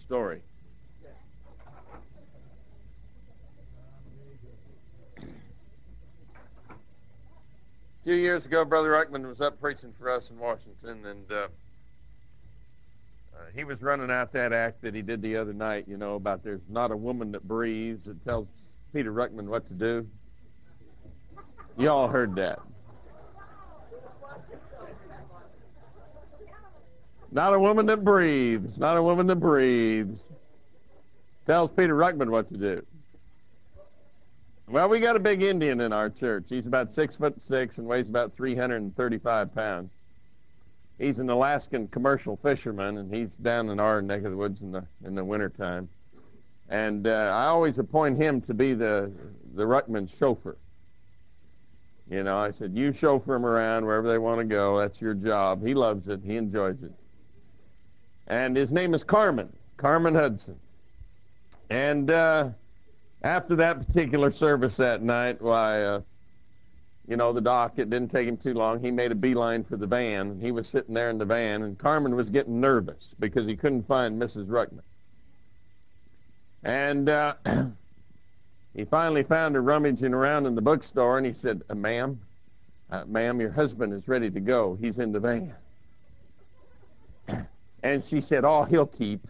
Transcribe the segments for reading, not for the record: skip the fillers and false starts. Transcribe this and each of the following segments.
story. A few years ago, Brother Ruckman was up preaching for us in Washington, and he was running out that act that he did the other night, you know, about there's not a woman that breathes that tells Peter Ruckman what to do. You all heard that. Not a woman that breathes, not a woman that breathes, tells Peter Ruckman what to do. Well, we got a big Indian in our church. He's about 6'6" and weighs about 335 pounds. He's an Alaskan commercial fisherman, and he's down in our neck of the woods in the wintertime. And I always appoint him to be the Ruckman's chauffeur. You know, I said, you chauffeur them around wherever they want to go. That's your job. He loves it. He enjoys it. And his name is Carmen Hudson. And after that particular service that night, why, you know, the doc, it didn't take him too long. He made a beeline for the van. He was sitting there in the van, and Carmen was getting nervous because he couldn't find Mrs. Ruckman. And he finally found her rummaging around in the bookstore, and he said, ma'am, your husband is ready to go. He's in the van. And she said, oh, he'll keep.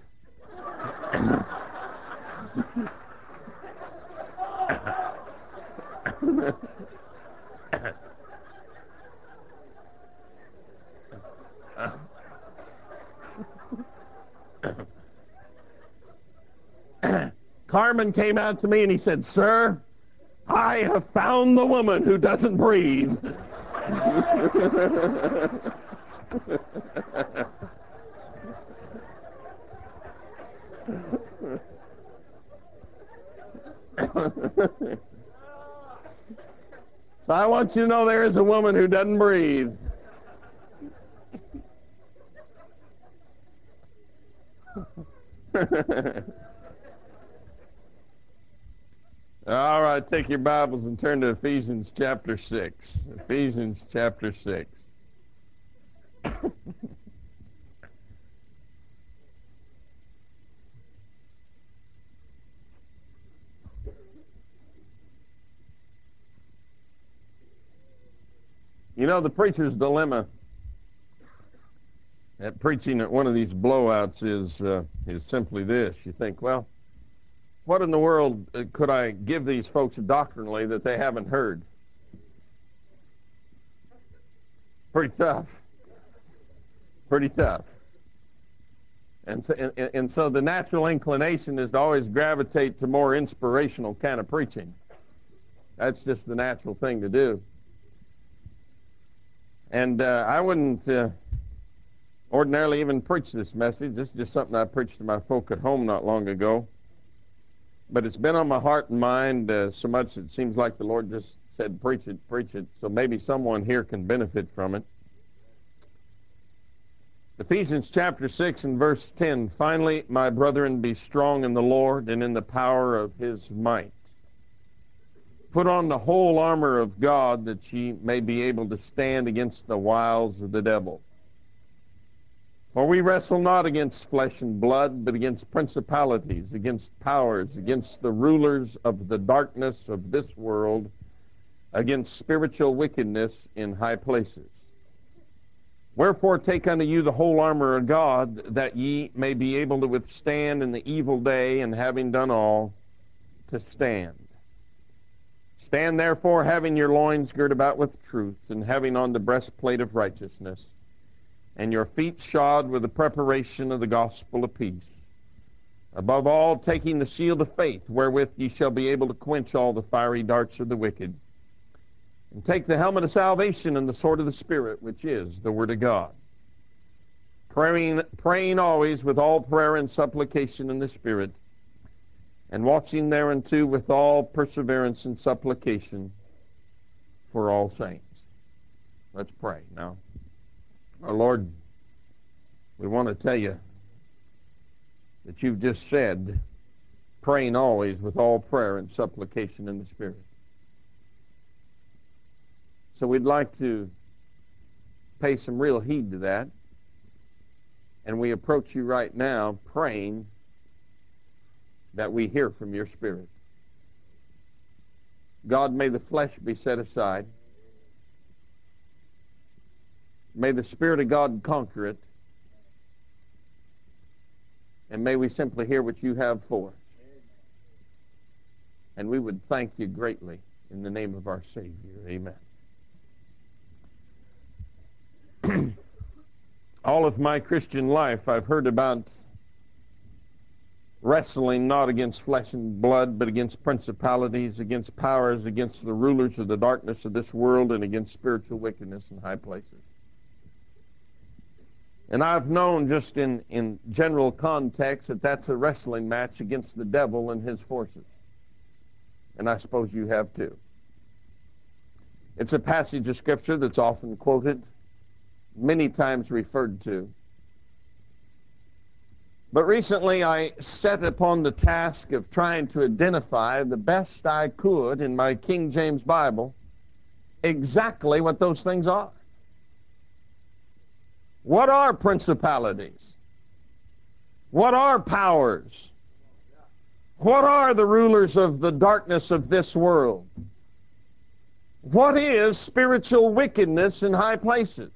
Carmen came out to me and he said, sir, I have found the woman who doesn't breathe. So I want you to know there is a woman who doesn't breathe. All right, take your Bibles and turn to Ephesians chapter 6. Ephesians chapter 6. You know, the preacher's dilemma at preaching at one of these blowouts is simply this. You think, well, what in the world could I give these folks doctrinally that they haven't heard? Pretty tough. Pretty tough. And so the natural inclination is to always gravitate to more inspirational kind of preaching. That's just the natural thing to do. And I wouldn't ordinarily even preach this message. This is just something I preached to my folk at home not long ago. But it's been on my heart and mind so much it seems like the Lord just said, preach it, preach it. So maybe someone here can benefit from it. Ephesians chapter 6 and verse 10, finally, my brethren, be strong in the Lord and in the power of his might. Put on the whole armor of God that ye may be able to stand against the wiles of the devil. For we wrestle not against flesh and blood, but against principalities, against powers, against the rulers of the darkness of this world, against spiritual wickedness in high places. Wherefore take unto you the whole armor of God, that ye may be able to withstand in the evil day, and having done all, to stand. Stand therefore, having your loins girt about with truth, and having on the breastplate of righteousness, and your feet shod with the preparation of the gospel of peace. Above all, taking the shield of faith, wherewith ye shall be able to quench all the fiery darts of the wicked. And take the helmet of salvation and the sword of the Spirit, which is the Word of God. Praying always with all prayer and supplication in the Spirit, and watching thereunto with all perseverance and supplication for all saints. Let's pray now. Our Lord, we want to tell you that you've just said, praying always with all prayer and supplication in the Spirit. So we'd like to pay some real heed to that. And we approach you right now praying that we hear from your Spirit. God, may the flesh be set aside. May the Spirit of God conquer it. And may we simply hear what you have for us. And we would thank you greatly in the name of our Savior. Amen. All of my Christian life, I've heard about wrestling not against flesh and blood, but against principalities, against powers, against the rulers of the darkness of this world, and against spiritual wickedness in high places. And I've known just in general context that that's a wrestling match against the devil and his forces. And I suppose you have too. It's a passage of Scripture that's often quoted, many times referred to. But recently I set upon the task of trying to identify the best I could in my King James Bible exactly what those things are. What are principalities? What are powers? What are the rulers of the darkness of this world? What is spiritual wickedness in high places?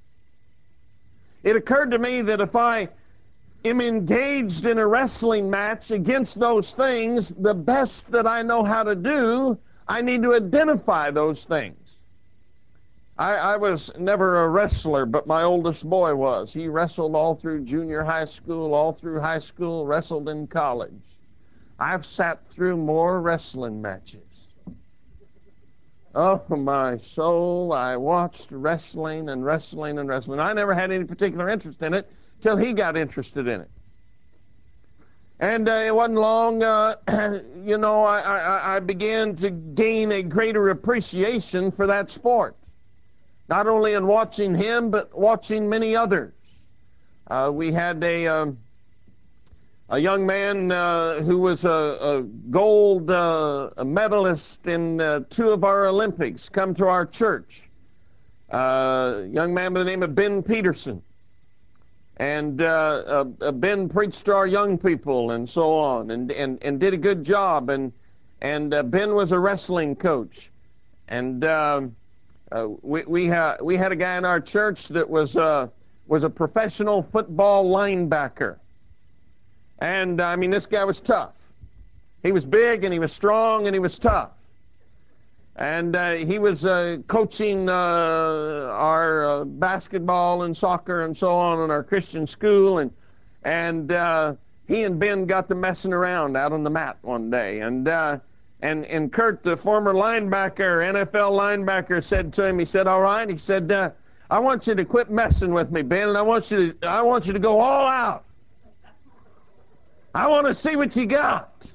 It occurred to me that if I am engaged in a wrestling match against those things, the best that I know how to do, I need to identify those things. I was never a wrestler, but my oldest boy was. He wrestled all through junior high school, all through high school, wrestled in college. I've sat through more wrestling matches. Oh, my soul, I watched wrestling and wrestling and wrestling. I never had any particular interest in it till he got interested in it. And it wasn't long, I began to gain a greater appreciation for that sport. Not only in watching him, but watching many others. We had a young man who was a gold medalist in 2 of our Olympics come to our church. A young man by the name of Ben Peterson. And Ben preached to our young people and so on, and did a good job. And Ben was a wrestling coach. And we had a guy in our church that was a professional football linebacker. And I mean, this guy was tough. He was big and he was strong and he was tough. And he was coaching our basketball and soccer and so on in our Christian school. And he and Ben got to messing around out on the mat one day. And Kurt, the former linebacker, NFL linebacker, said to him, he said, "All right," he said, "I want you to quit messing with me, Ben, and I want you to go all out. I want to see what you got."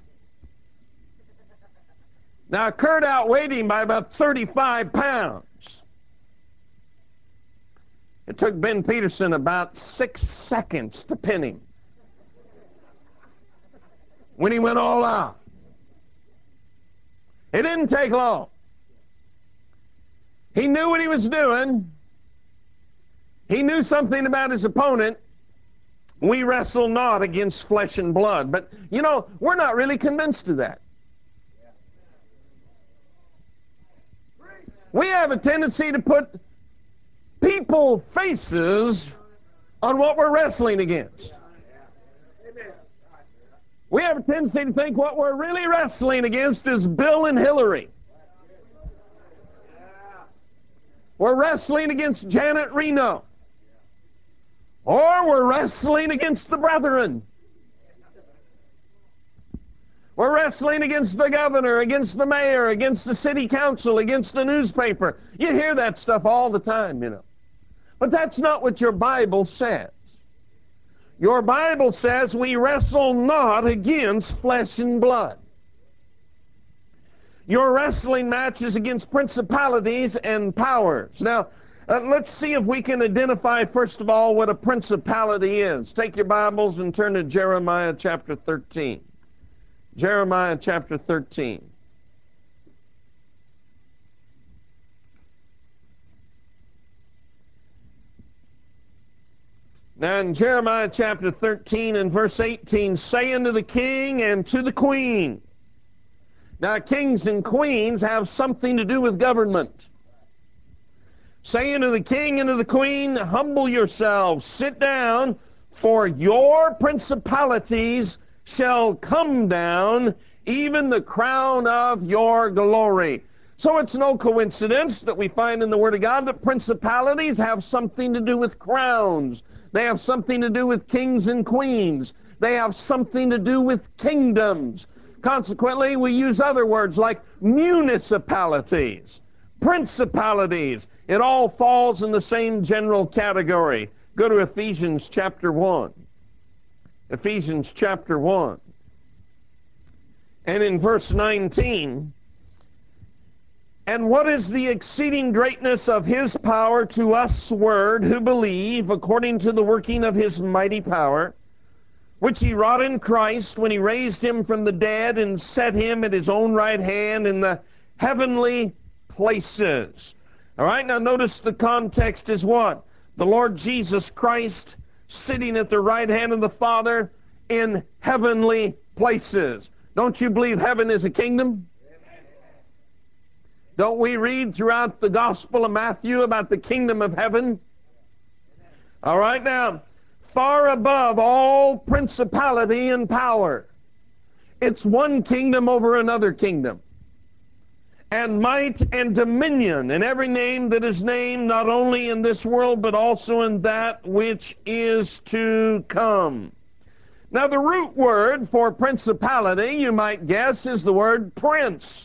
Now, Kurt outweighed him by about 35 pounds. It took Ben Peterson about 6 seconds to pin him when he went all out. It didn't take long. He knew what he was doing. He knew something about his opponent. We wrestle not against flesh and blood. But, we're not really convinced of that. We have a tendency to put people faces on what we're wrestling against. We have a tendency to think what we're really wrestling against is Bill and Hillary. We're wrestling against Janet Reno. Or we're wrestling against the brethren. We're wrestling against the governor, against the mayor, against the city council, against the newspaper. You hear that stuff all the time, But that's not what your Bible says. Your Bible says we wrestle not against flesh and blood. Your wrestling match is against principalities and powers. Now, let's see if we can identify, first of all, what a principality is. Take your Bibles and turn to Jeremiah chapter 13. Jeremiah chapter 13. Now in Jeremiah chapter 13 and verse 18, say unto the king and to the queen. Now kings and queens have something to do with government. Say unto the king and to the queen, humble yourselves, sit down, for your principalities shall come down, even the crown of your glory. So it's no coincidence that we find in the Word of God that principalities have something to do with crowns. They have something to do with kings and queens. They have something to do with kingdoms. Consequently, we use other words like municipalities, principalities. It all falls in the same general category. Go to Ephesians chapter 1. Ephesians chapter 1. And in verse 19, and what is the exceeding greatness of his power to us word who believe, according to the working of his mighty power, which he wrought in Christ when he raised him from the dead and set him at his own right hand in the heavenly places. All right, now notice the context is what? The Lord Jesus Christ sitting at the right hand of the Father in heavenly places. Don't you believe heaven is a kingdom? Don't we read throughout the Gospel of Matthew about the kingdom of heaven? All right, now, far above all principality and power, it's one kingdom over another kingdom, and might and dominion, and every name that is named, not only in this world, but also in that which is to come. Now, the root word for principality, you might guess, is the word prince.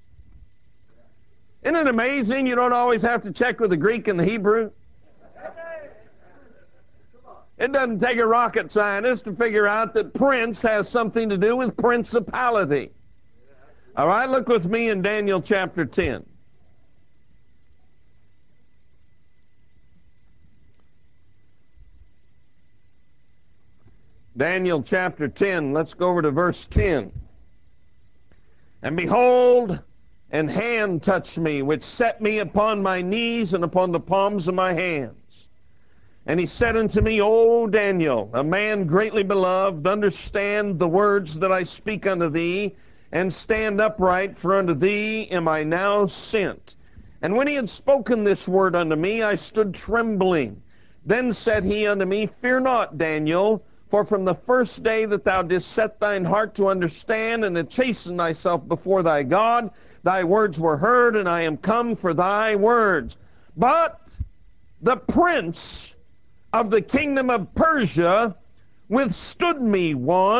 Isn't it amazing you don't always have to check with the Greek and the Hebrew? It doesn't take a rocket scientist to figure out that prince has something to do with principality. All right, look with me in Daniel chapter 10. Daniel chapter 10, let's go over to verse 10. And behold, an hand touched me, which set me upon my knees and upon the palms of my hands. And he said unto me, O Daniel, a man greatly beloved, understand the words that I speak unto thee, and stand upright, for unto thee am I now sent. And when he had spoken this word unto me, I stood trembling. Then said he unto me, fear not, Daniel, for from the first day that thou didst set thine heart to understand and to chasten thyself before thy God, thy words were heard, and I am come for thy words. But the prince of the kingdom of Persia withstood me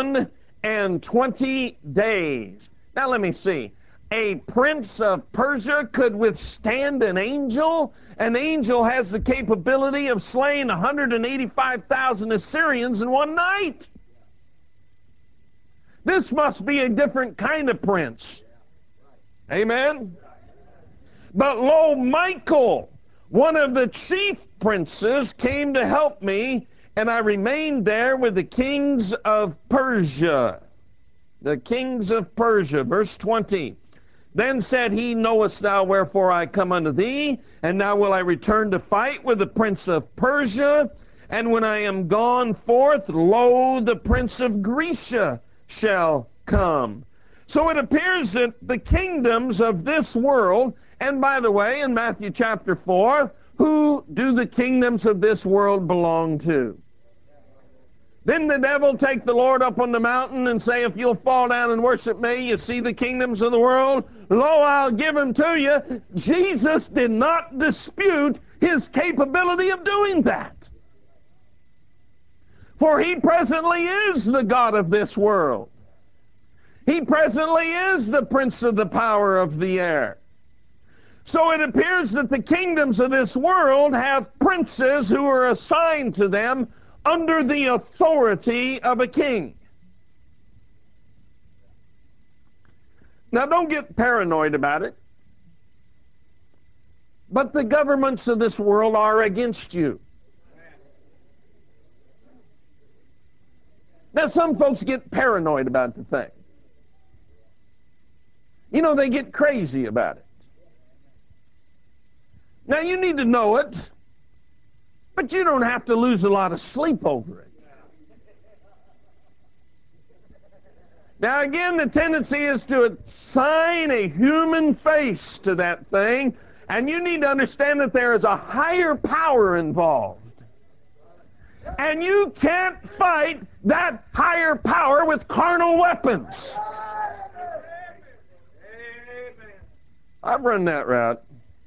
21 days. Now let me see. A prince of Persia could withstand an angel? An angel has the capability of slaying 185,000 Assyrians in one night. This must be a different kind of prince. Amen? But lo, Michael, one of the chief princes, came to help me, and I remained there with the kings of Persia. The kings of Persia. Verse 20. Then said he, knowest thou wherefore I come unto thee? And now will I return to fight with the prince of Persia? And when I am gone forth, lo, the prince of Grecia shall come. So it appears that the kingdoms of this world, and by the way, in Matthew chapter 4, who do the kingdoms of this world belong to? Didn't the devil take the Lord up on the mountain and say, if you'll fall down and worship me, you see the kingdoms of the world? Lo, I'll give them to you. Jesus did not dispute his capability of doing that. For he presently is the God of this world. He presently is the prince of the power of the air. So it appears that the kingdoms of this world have princes who are assigned to them under the authority of a king. Now don't get paranoid about it, but the governments of this world are against you. Now some folks get paranoid about the thing. You know, they get crazy about it. Now you need to know it, But you don't have to lose a lot of sleep over it. Now again, the tendency is to assign a human face to that thing, and you need to understand that there is a higher power involved. And you can't fight that higher power with carnal weapons. I've run that route.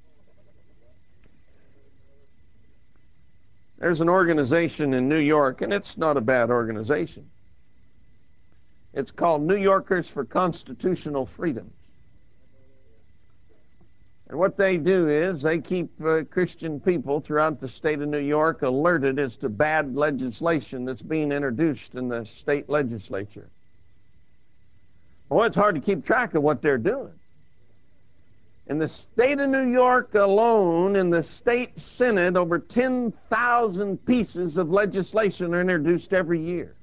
There's an organization in New York, and it's not a bad organization. It's called New Yorkers for Constitutional Freedoms. And what they do is they keep Christian people throughout the state of New York alerted as to bad legislation that's being introduced in the state legislature. Well, it's hard to keep track of what they're doing. In the state of New York alone, in the state Senate, over 10,000 pieces of legislation are introduced every year.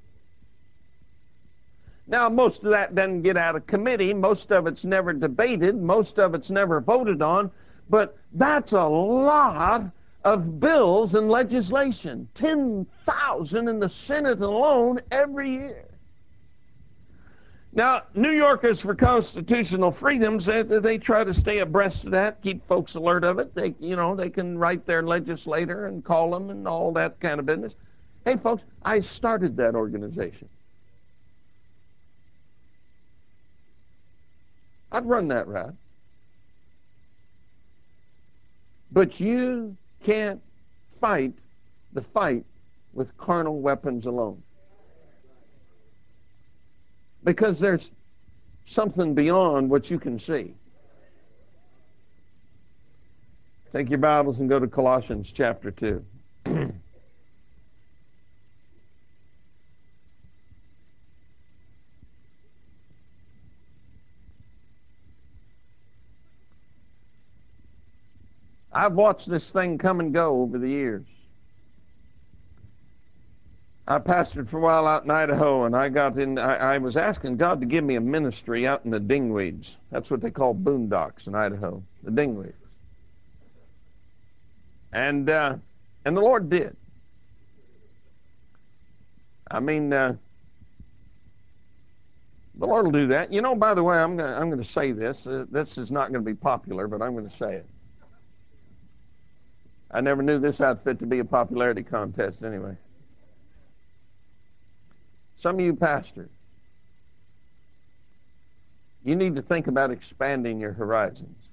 Now, most of that doesn't get out of committee. Most of it's never debated. Most of it's never voted on. But that's a lot of bills and legislation. 10,000 in the Senate alone every year. Now, New Yorkers for Constitutional Freedoms, they try to stay abreast of that, keep folks alert of it. They can write their legislator and call them and all that kind of business. Hey, folks, I started that organization. I've run that route. But you can't fight the fight with carnal weapons alone. Because there's something beyond what you can see. Take your Bibles and go to Colossians chapter 2. I've watched this thing come and go over the years. I pastored for a while out in Idaho, and I was asking God to give me a ministry out in the dingweeds. That's what they call boondocks in Idaho, the dingweeds. And the Lord did. I mean, the Lord will do that. You know, by the way, I'm going to say this. This is not going to be popular, but I'm going to say it. I never knew this outfit to be a popularity contest anyway. Some of you pastors, you need to think about expanding your horizons.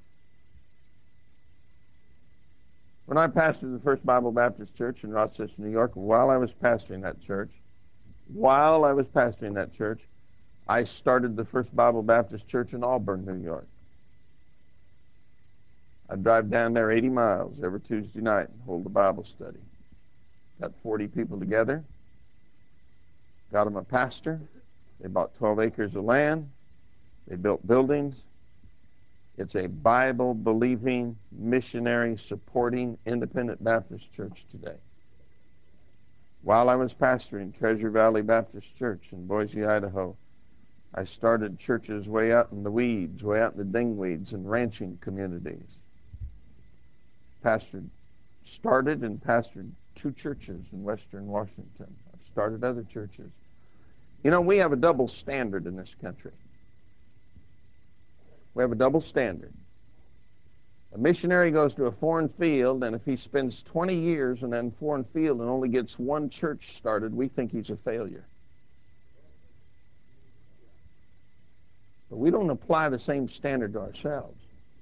When I pastored the First Bible Baptist Church in Rochester, New York, while I was pastoring that church, I started the First Bible Baptist Church in Auburn, New York. I'd drive down there 80 miles every Tuesday night and hold a Bible study. Got 40 people together. Got them a pastor. They bought 12 acres of land. They built buildings. It's a Bible-believing, missionary-supporting, independent Baptist church today. While I was pastoring Treasure Valley Baptist Church in Boise, Idaho, I started churches way out in the weeds, way out in the dingweeds and ranching communities. Started and pastored 2 churches in Western Washington. I've started other churches. You know, we have a double standard in this country. We have a double standard. A missionary goes to a foreign field, and if he spends 20 years in that foreign field and only gets 1 church started, we think he's a failure. But we don't apply the same standard to ourselves.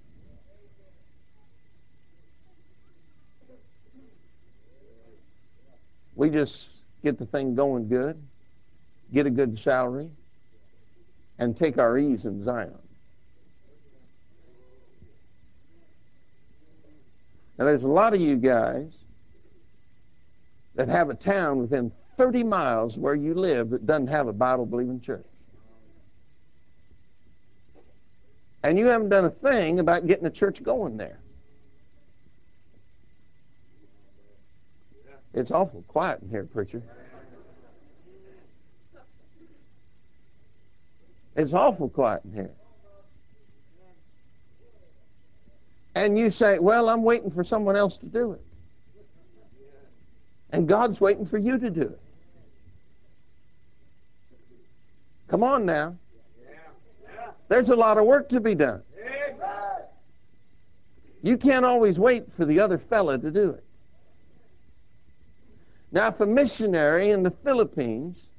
We just get the thing going good, get a good salary, and take our ease in Zion. Now, there's a lot of you guys that have a town within 30 miles where you live that doesn't have a Bible-believing church. And you haven't done a thing about getting a church going there. It's awful quiet in here, preacher. It's awful quiet in here. And you say, well, I'm waiting for someone else to do it. And God's waiting for you to do it. Come on now. There's a lot of work to be done. You can't always wait for the other fella to do it. Now, if a missionary in the Philippines,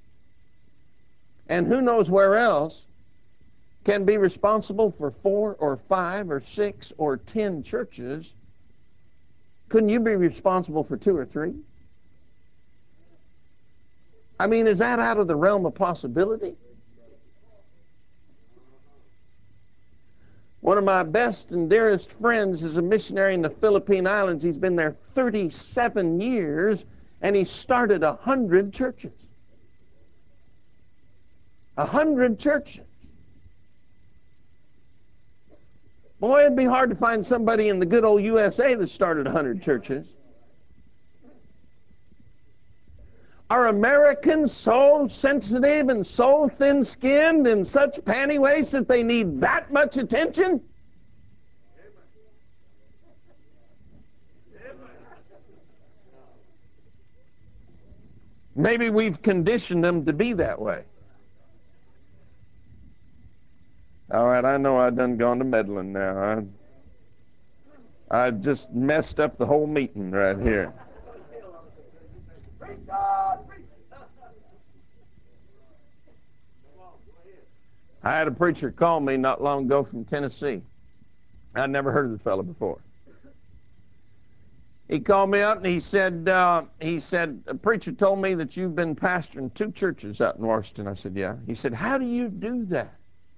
and who knows where else, can be responsible for 4 or 5 or 6 or 10 churches, couldn't you be responsible for 2 or 3? I mean, is that out of the realm of possibility? One of my best and dearest friends is a missionary in the Philippine Islands. He's been there 37 years, and he started 100 churches. 100 churches. Boy, it'd be hard to find somebody in the good old USA that started 100 churches. Are Americans so sensitive and so thin-skinned and such panty waist that they need that much attention? Maybe we've conditioned them to be that way. All right, I know I done gone to meddling now. I just messed up the whole meeting right here. I had a preacher call me not long ago from Tennessee. I'd never heard of the fellow before. He called me up and he said, a preacher told me that you've been pastoring 2 churches out in Washington. I said, yeah. He said, how do you do that?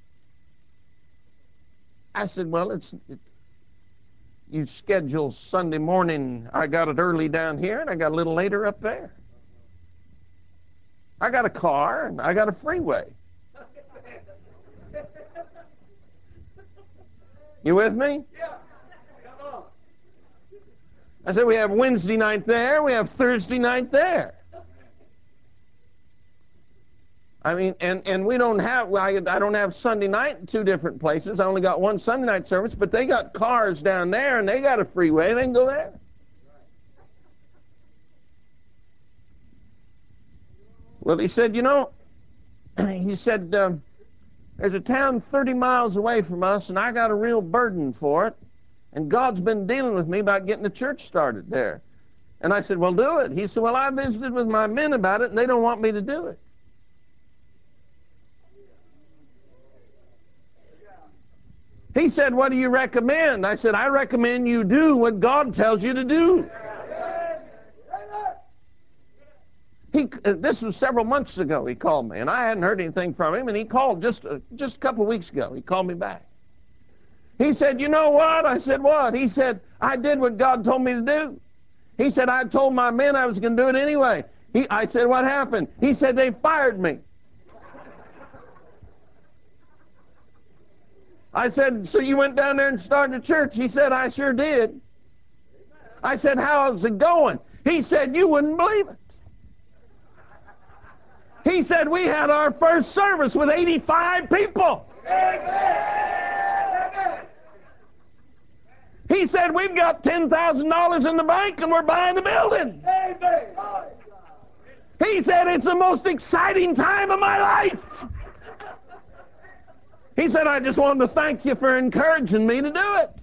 I said, well, you schedule Sunday morning. I got it early down here and I got a little later up there. I got a car and I got a freeway. You with me? Yeah. Come on. I said, we have Wednesday night there, we have Thursday night there. I mean, and we don't have, I don't have Sunday night in 2 different places. I only got 1 Sunday night service, but they got cars down there and they got a freeway. They can go there. Well, he said, he said, there's a town 30 miles away from us, and I got a real burden for it. And God's been dealing with me about getting a church started there. And I said, well, do it. He said, well, I visited with my men about it, and they don't want me to do it. He said, what do you recommend? I said, I recommend you do what God tells you to do. This was several months ago he called me, and I hadn't heard anything from him, and he called just a couple of weeks ago. He called me back. He said, you know what? I said, what? He said, I did what God told me to do. He said, I told my men I was going to do it anyway. I said, what happened? He said, they fired me. I said, so you went down there and started a church? He said, I sure did. I said, how's it going? He said, you wouldn't believe it. He said, we had our first service with 85 people. He said, we've got $10,000 in the bank and we're buying the building. He said, it's the most exciting time of my life. He said, I just wanted to thank you for encouraging me to do it.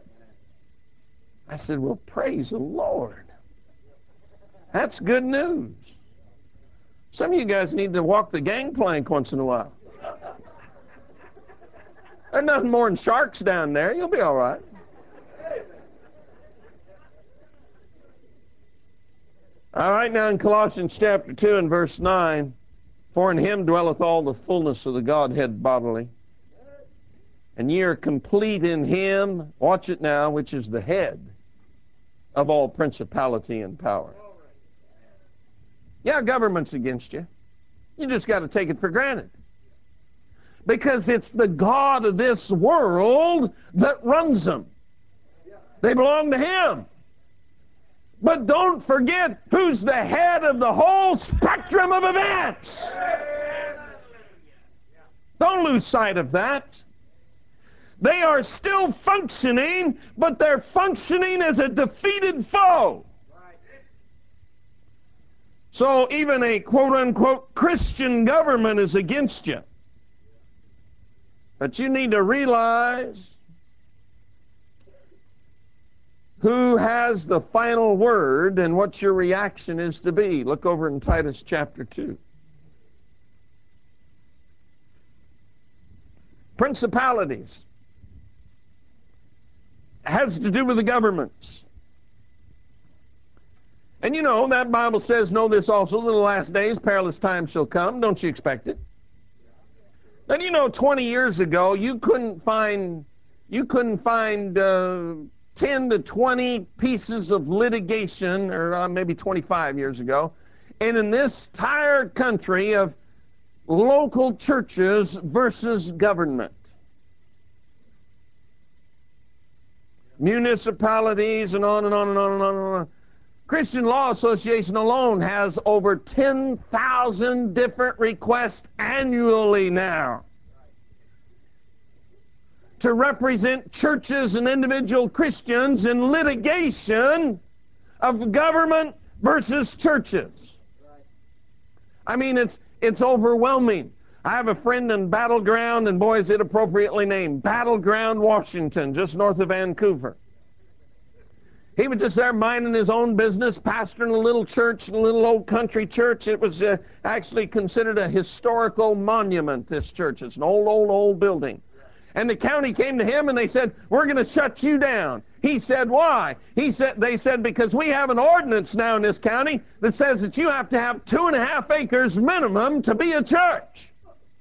I said, well, praise the Lord. That's good news. Some of you guys need to walk the gangplank once in a while. There's nothing more than sharks down there. You'll be all right. All right, now in Colossians chapter 2 and verse 9, for in him dwelleth all the fullness of the Godhead bodily. And ye are complete in him, watch it now, which is the head of all principality and power. Yeah, government's against you. You just got to take it for granted. Because it's the God of this world that runs them. They belong to him. But don't forget who's the head of the whole spectrum of events. Don't lose sight of that. They are still functioning, but they're functioning as a defeated foe. So even a quote-unquote Christian government is against you. But you need to realize who has the final word and what your reaction is to be. Look over in Titus chapter 2. Principalities has to do with the governments. And you know, that Bible says, know this also, in the last days, perilous times shall come. Don't you expect it? And you know, 20 years ago, you couldn't find 10 to 20 pieces of litigation, or maybe 25 years ago, and in this entire country of local churches versus government. Municipalities and on and on and on and on and on. Christian Law Association alone has over 10,000 different requests annually now to represent churches and individual Christians in litigation of government versus churches. I mean, it's overwhelming. I have a friend in Battleground, and boy, is it appropriately named, Battleground, Washington, just north of Vancouver. He was just there minding his own business, pastoring a little church, a little old country church. It was actually considered a historical monument, this church. It's an old building. And the county came to him and they said, we're going to shut you down. He said, why? They said, because we have an ordinance now in this county that says that you have to have 2.5 acres minimum to be a church.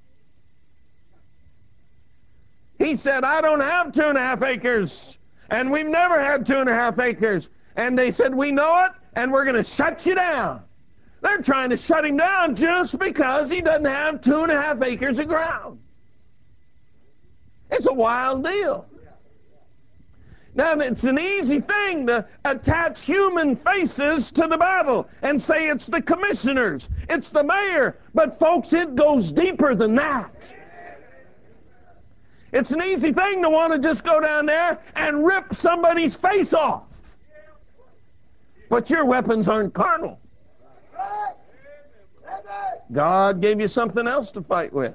He said, I don't have 2.5 acres. And we've never had 2.5 acres. And they said, we know it, and we're going to shut you down. They're trying to shut him down just because he doesn't have 2.5 acres of ground. It's a wild deal. Now, it's an easy thing to attach human faces to the battle and say it's the commissioners, it's the mayor. But folks, it goes deeper than that. It's an easy thing to want to just go down there and rip somebody's face off. But your weapons aren't carnal. God gave you something else to fight with.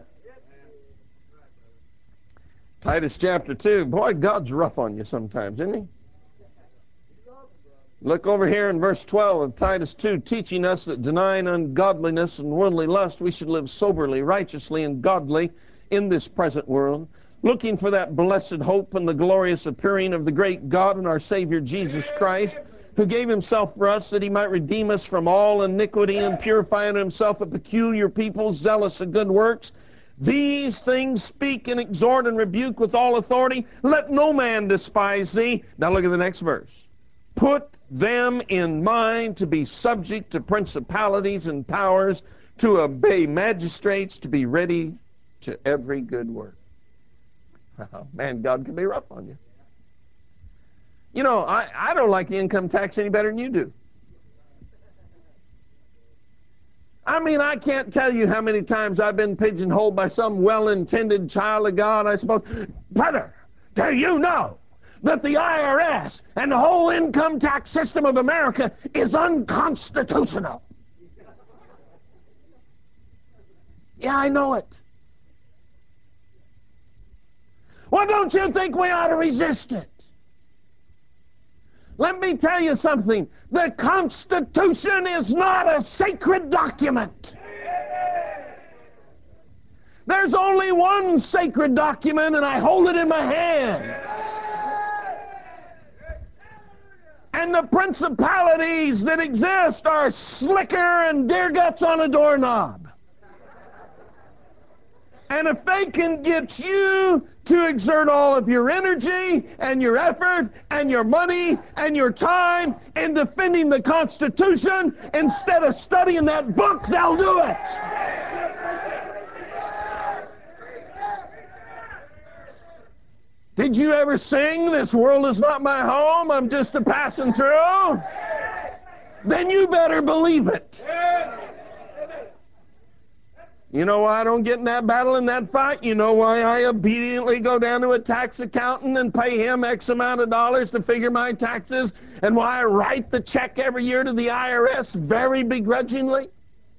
Titus chapter 2. Boy, God's rough on you sometimes, isn't he? Look over here in verse 12 of Titus 2, teaching us that denying ungodliness and worldly lust, we should live soberly, righteously, and godly in this present world, looking for that blessed hope and the glorious appearing of the great God and our Savior Jesus Christ, who gave himself for us that he might redeem us from all iniquity and purify unto himself a peculiar people, zealous of good works. These things speak and exhort and rebuke with all authority. Let no man despise thee. Now look at the next verse. Put them in mind to be subject to principalities and powers, to obey magistrates, to be ready to every good work. Oh, man, God can be rough on you. You know, I don't like the income tax any better than you do. I mean, I can't tell you how many times I've been pigeonholed by some well-intended child of God, I suppose. Brother, do you know that the IRS and the whole income tax system of America is unconstitutional? Yeah, I know it. Well, don't you think we ought to resist it? Let me tell you something. The Constitution is not a sacred document. There's only one sacred document, and I hold it in my hand. And the principalities that exist are slicker and deer guts on a doorknob. And if they can get you to exert all of your energy and your effort and your money and your time in defending the Constitution instead of studying that book, they'll do it. Did you ever sing, "This world is not my home, I'm just a passing through"? Then you better believe it. You know why I don't get in that battle, in that fight? You know why I obediently go down to a tax accountant and pay him X amount of dollars to figure my taxes, and why I write the check every year to the IRS very begrudgingly?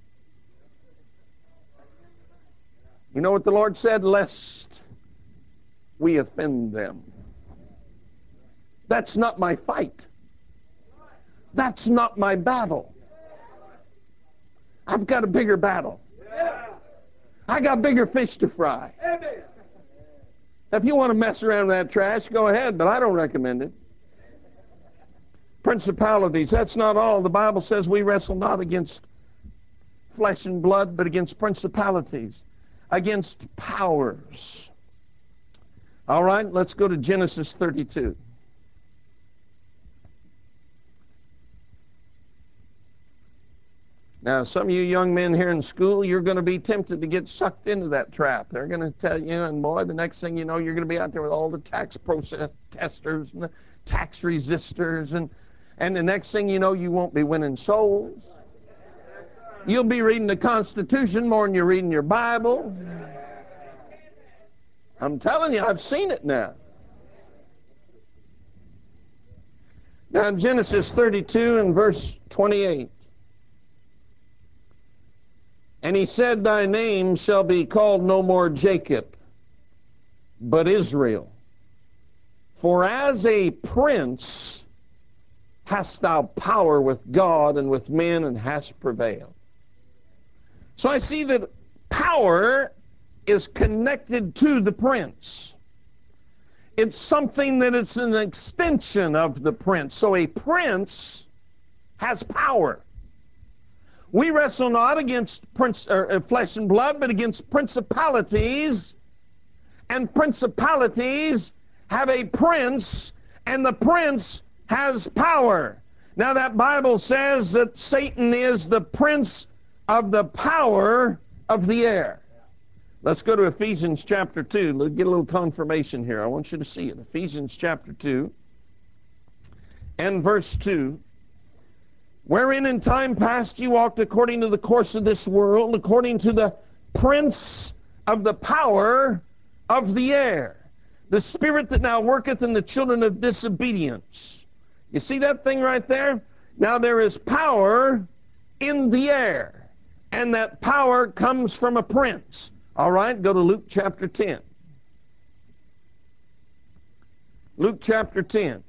You know what the Lord said? Lest we offend them. That's not my fight. That's not my battle. I've got a bigger battle. I got bigger fish to fry. If you want to mess around with that trash, go ahead, but I don't recommend it. Principalities, that's not all. The Bible says we wrestle not against flesh and blood, but against principalities, against powers. All right, let's go to Genesis 32. Now, some of you young men here in school, you're going to be tempted to get sucked into that trap. They're going to tell you, and boy, the next thing you know, you're going to be out there with all the tax protesters and the tax resistors, and the next thing you know, you won't be winning souls. You'll be reading the Constitution more than you're reading your Bible. I'm telling you, I've seen it now. Now, in Genesis 32 and verse 28, and he said, thy name shall be called no more Jacob, but Israel. For as a prince hast thou power with God and with men, and hast prevailed. So I see that power is connected to the prince. It's something that is an extension of the prince. So a prince has power. We wrestle not against flesh and blood, but against principalities. And principalities have a prince, and the prince has power. Now that Bible says that Satan is the prince of the power of the air. Let's go to Ephesians chapter 2. Let's get a little confirmation here. I want you to see it. Ephesians chapter 2 and verse 2. Wherein in time past you walked according to the course of this world, according to the prince of the power of the air, the spirit that now worketh in the children of disobedience. You see that thing right there? Now there is power in the air, and that power comes from a prince. All right, go to Luke chapter 10. Luke chapter 10.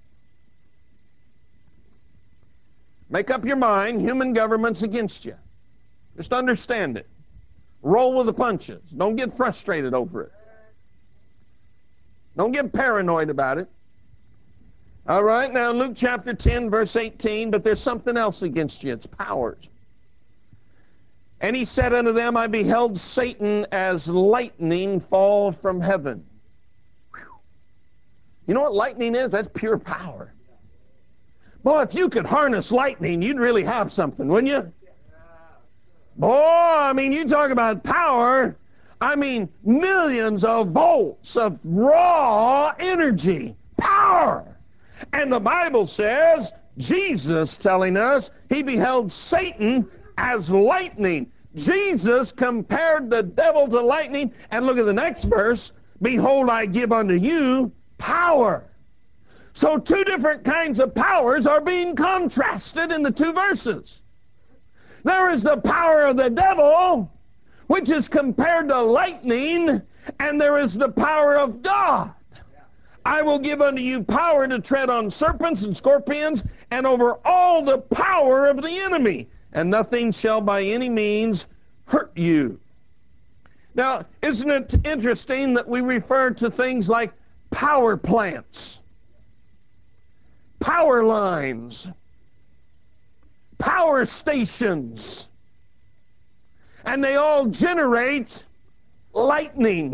Make up your mind, human government's against you. Just understand it. Roll with the punches. Don't get frustrated over it. Don't get paranoid about it. All right, now Luke chapter 10, verse 18, but there's something else against you. It's powers. And he said unto them, I beheld Satan as lightning fall from heaven. Whew. You know what lightning is? That's pure power. Boy, if you could harness lightning, you'd really have something, wouldn't you? Boy, I mean, you talk about power. I mean, millions of volts of raw energy, power. And the Bible says, Jesus telling us, he beheld Satan as lightning. Jesus compared the devil to lightning. And look at the next verse. Behold, I give unto you power. So two different kinds of powers are being contrasted in the two verses. There is the power of the devil, which is compared to lightning, and there is the power of God. I will give unto you power to tread on serpents and scorpions, and over all the power of the enemy, and nothing shall by any means hurt you. Now, isn't it interesting that we refer to things like power plants, power lines, power stations, and they all generate lightning,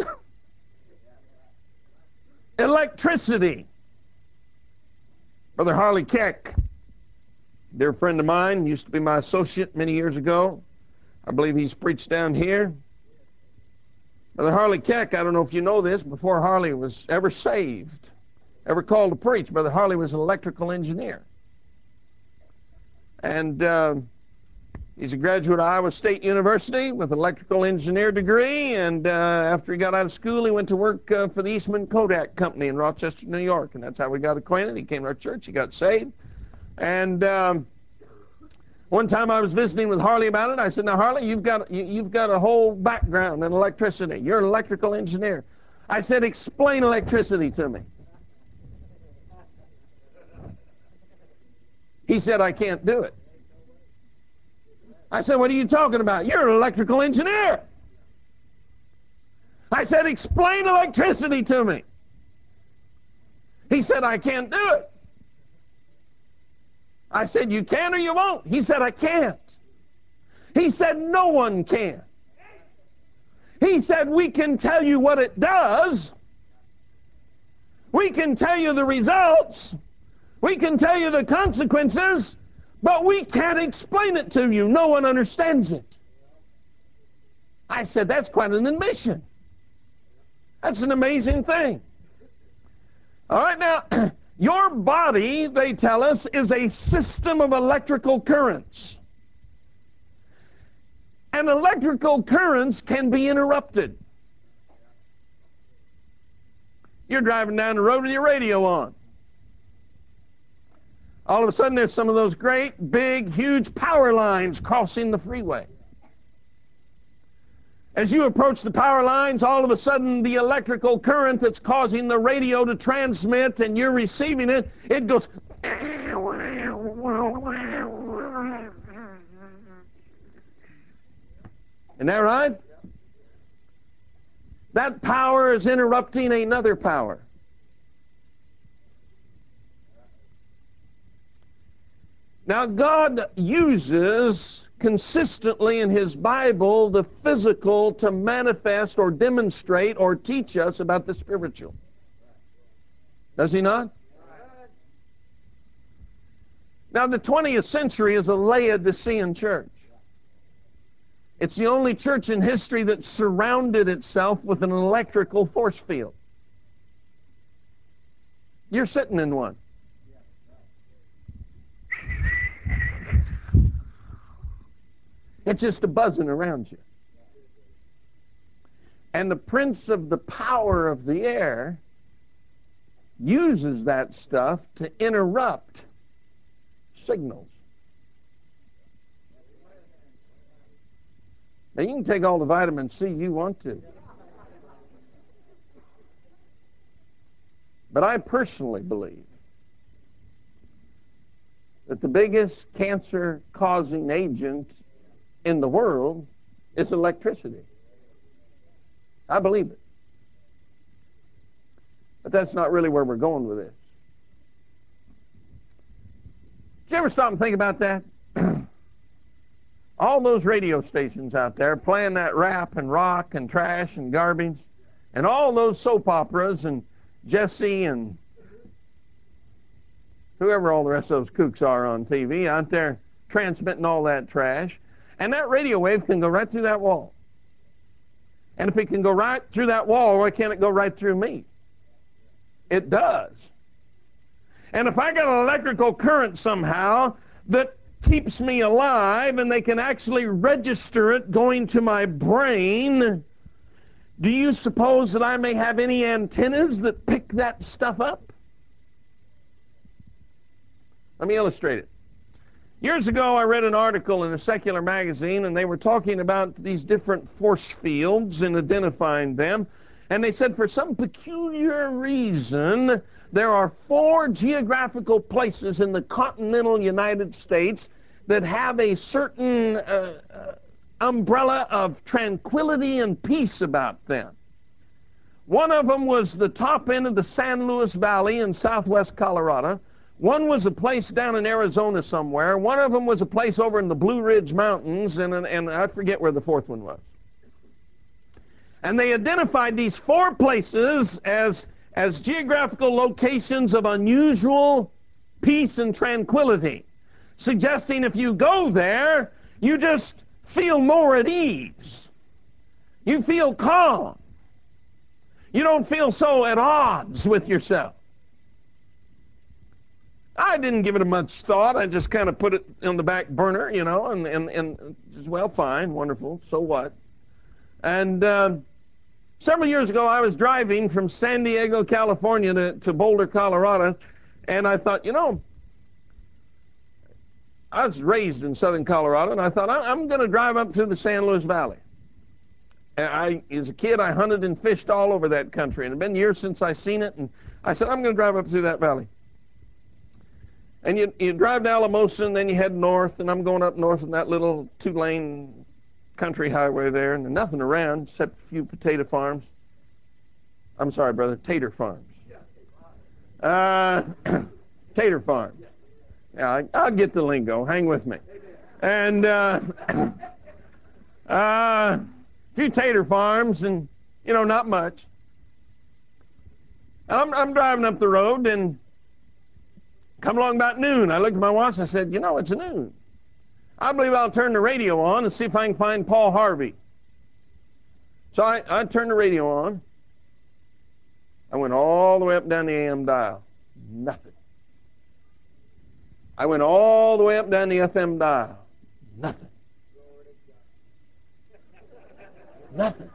electricity. Brother Harley Keck, dear friend of mine, used to be my associate many years ago. I believe he's preached down here. Brother Harley Keck, I don't know if you know this, before Harley was ever saved, ever called to preach, Brother Harley was an electrical engineer. And He's a graduate of Iowa State University with an electrical engineer degree, and after he got out of school, he went to work for the Eastman Kodak Company in Rochester, New York, and that's how we got acquainted. He came to our church, he got saved, and one time I was visiting with Harley about it. I said, now, Harley, you've got a whole background in electricity. You're an electrical engineer. I said, explain electricity to me. He said, I can't do it. I said, what are you talking about? You're an electrical engineer. I said, explain electricity to me. He said, I can't do it. I said, you can or you won't. He said, I can't. He said, no one can. He said, we can tell you what it does. We can tell you the results. We can tell you the consequences. But we can't explain it to you. No one understands it. I said, that's quite an admission. That's an amazing thing. All right, now, your body, they tell us, is a system of electrical currents. And electrical currents can be interrupted. You're driving down the road with your radio on. All of a sudden, there's some of those great, big, huge power lines crossing the freeway. As you approach the power lines, all of a sudden, the electrical current that's causing the radio to transmit and you're receiving it, it goes... Isn't that right? That power is interrupting another power. Now, God uses consistently in His Bible the physical to manifest or demonstrate or teach us about the spiritual. Does He not? Now, the 20th century is a Laodicean church. It's the only church in history that surrounded itself with an electrical force field. You're sitting in one. It's just a buzzing around you. And the prince of the power of the air uses that stuff to interrupt signals. Now, you can take all the vitamin C you want to. But I personally believe that the biggest cancer-causing agent in the world is electricity. I believe it. But that's not really where we're going with this. Did you ever stop and think about that? All those radio stations out there playing that rap and rock and trash and garbage, and all those soap operas and Jesse and whoever all the rest of those kooks are on TV out there transmitting all that trash. And that radio wave can go right through that wall. And if it can go right through that wall, why can't it go right through me? It does. And if I got an electrical current somehow that keeps me alive and they can actually register it going to my brain, do you suppose that I may have any antennas that pick that stuff up? Let me illustrate it. Years ago, I read an article in a secular magazine, and they were talking about these different force fields and identifying them. And they said for some peculiar reason, there are 4 geographical places in the continental United States that have a certain umbrella of tranquility and peace about them. One of them was the top end of the San Luis Valley in southwest Colorado. One was a place down in Arizona somewhere. One of them was a place over in the Blue Ridge Mountains, and I forget where the fourth one was. And they identified these 4 places as geographical locations of unusual peace and tranquility, suggesting if you go there, you just feel more at ease. You feel calm. You don't feel so at odds with yourself. I didn't give it much thought. I just kind of put it on the back burner, you know, and just, well, fine, wonderful, so what? And several years ago, I was driving from San Diego, California to Boulder, Colorado, and I thought, you know, I was raised in southern Colorado, and I thought, I'm going to drive up through the San Luis Valley. And as a kid, I hunted and fished all over that country, and it had been years since I seen it, and I said, I'm going to drive up through that valley. And you drive to Alamosa, and then you head north, and I'm going up north in that little 2-lane country highway there, and there's nothing around except a few potato farms. I'm sorry, brother, tater farms. Tater farms. Yeah, I'll get the lingo. Hang with me. And a few tater farms, and, you know, not much. And I'm driving up the road, and come along about noon. I looked at my watch, and I said, you know, it's noon. I believe I'll turn the radio on and see if I can find Paul Harvey. So I turned the radio on. I went all the way up down the AM dial. Nothing. I went all the way up down the FM dial. Nothing. Nothing.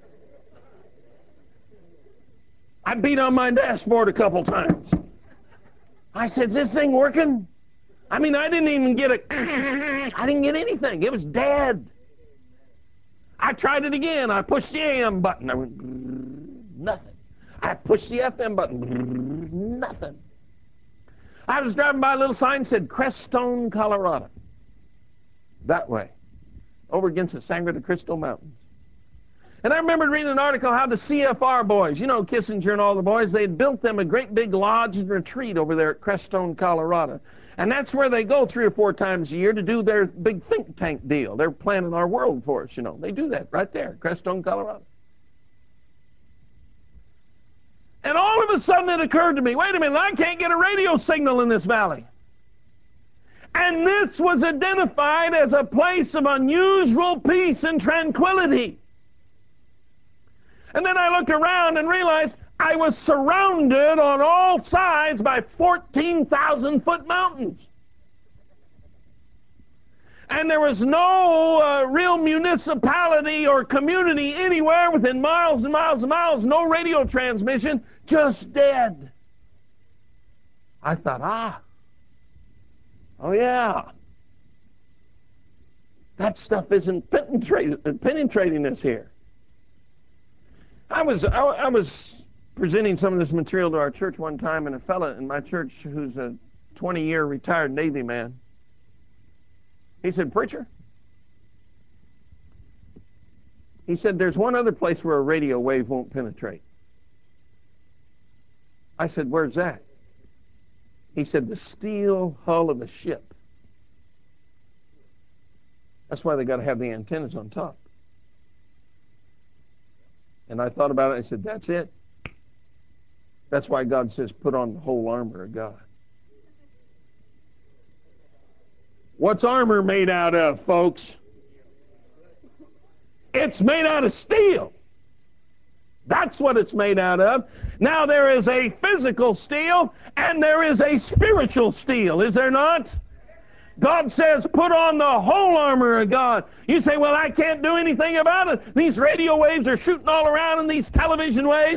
I beat on my dashboard a couple times. I said, is this thing working? I mean, I didn't even get I didn't get anything. It was dead. I tried it again. I pushed the AM button. I went, nothing. I pushed the FM button. Nothing. I was driving by a little sign that said Crestone, Colorado. That way. Over against the Sangre de Cristo Mountains. And I remember reading an article how the CFR boys, you know, Kissinger and all the boys, they had built them a great big lodge and retreat over there at Crestone, Colorado. And that's where they go 3 or 4 times a year to do their big think tank deal. They're planning our world for us, you know. They do that right there, Crestone, Colorado. And all of a sudden it occurred to me, wait a minute, I can't get a radio signal in this valley. And this was identified as a place of unusual peace and tranquility. And then I looked around and realized I was surrounded on all sides by 14,000-foot mountains. And there was no real municipality or community anywhere within miles and miles and miles, no radio transmission, just dead. I thought, oh yeah, that stuff isn't penetrating us here. I was presenting some of this material to our church one time, and a fella in my church who's a 20-year retired Navy man, he said, preacher, he said, there's one other place where a radio wave won't penetrate. I said, where's that? He said, the steel hull of a ship. That's why they got to have the antennas on top. And I thought about it. I said, that's it. That's why God says, put on the whole armor of God. What's armor made out of, folks? It's made out of steel. That's what it's made out of. Now, there is a physical steel and there is a spiritual steel, is there not? God says, put on the whole armor of God. You say, well, I can't do anything about it. These radio waves are shooting all around, and these television waves.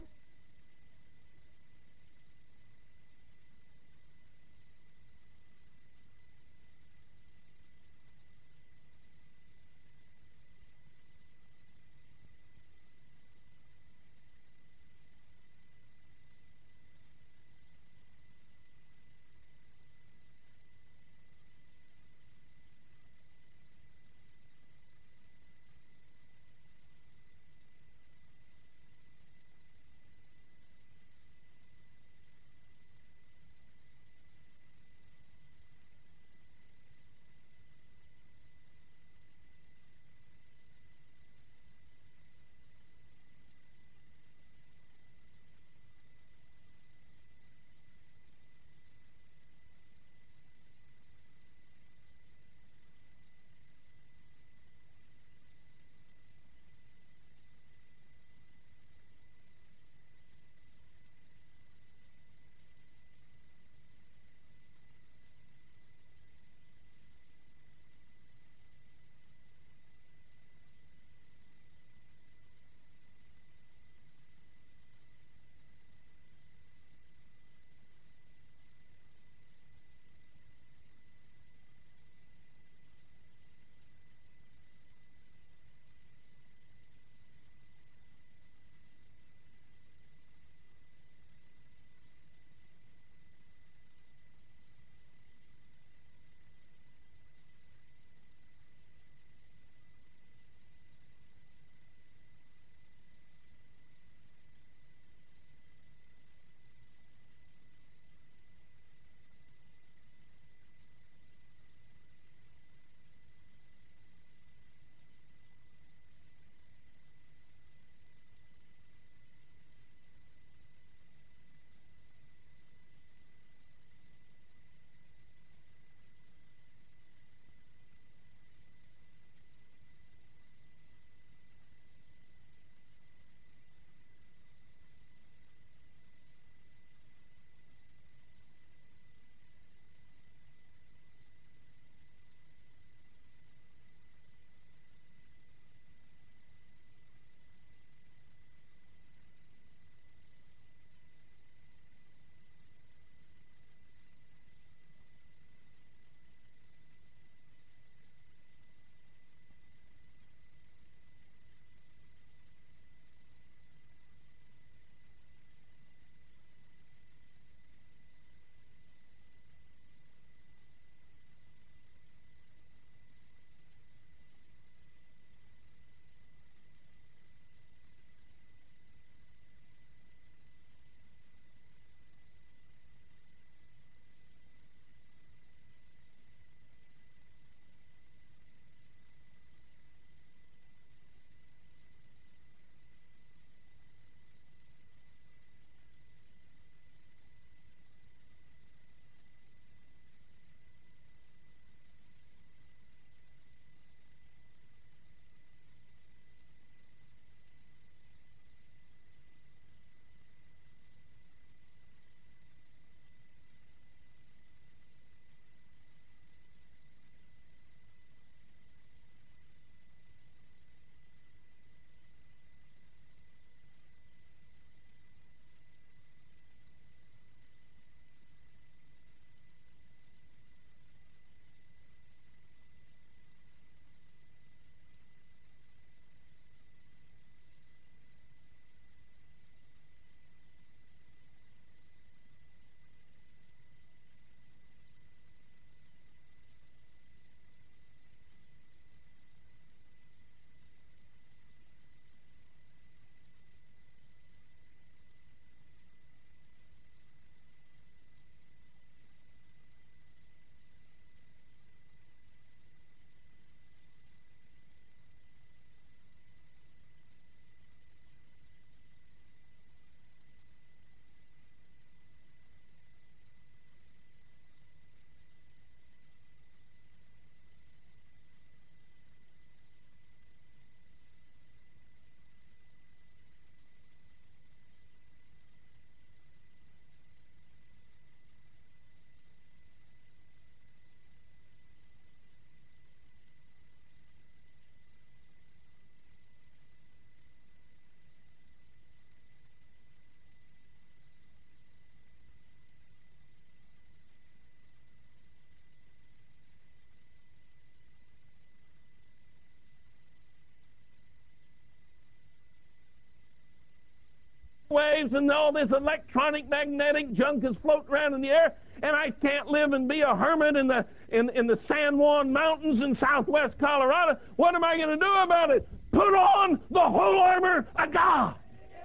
waves and all this electronic magnetic junk is floating around in the air, and I can't live and be a hermit in the San Juan Mountains in southwest Colorado. What am I going to do about it? Put on the whole armor of God.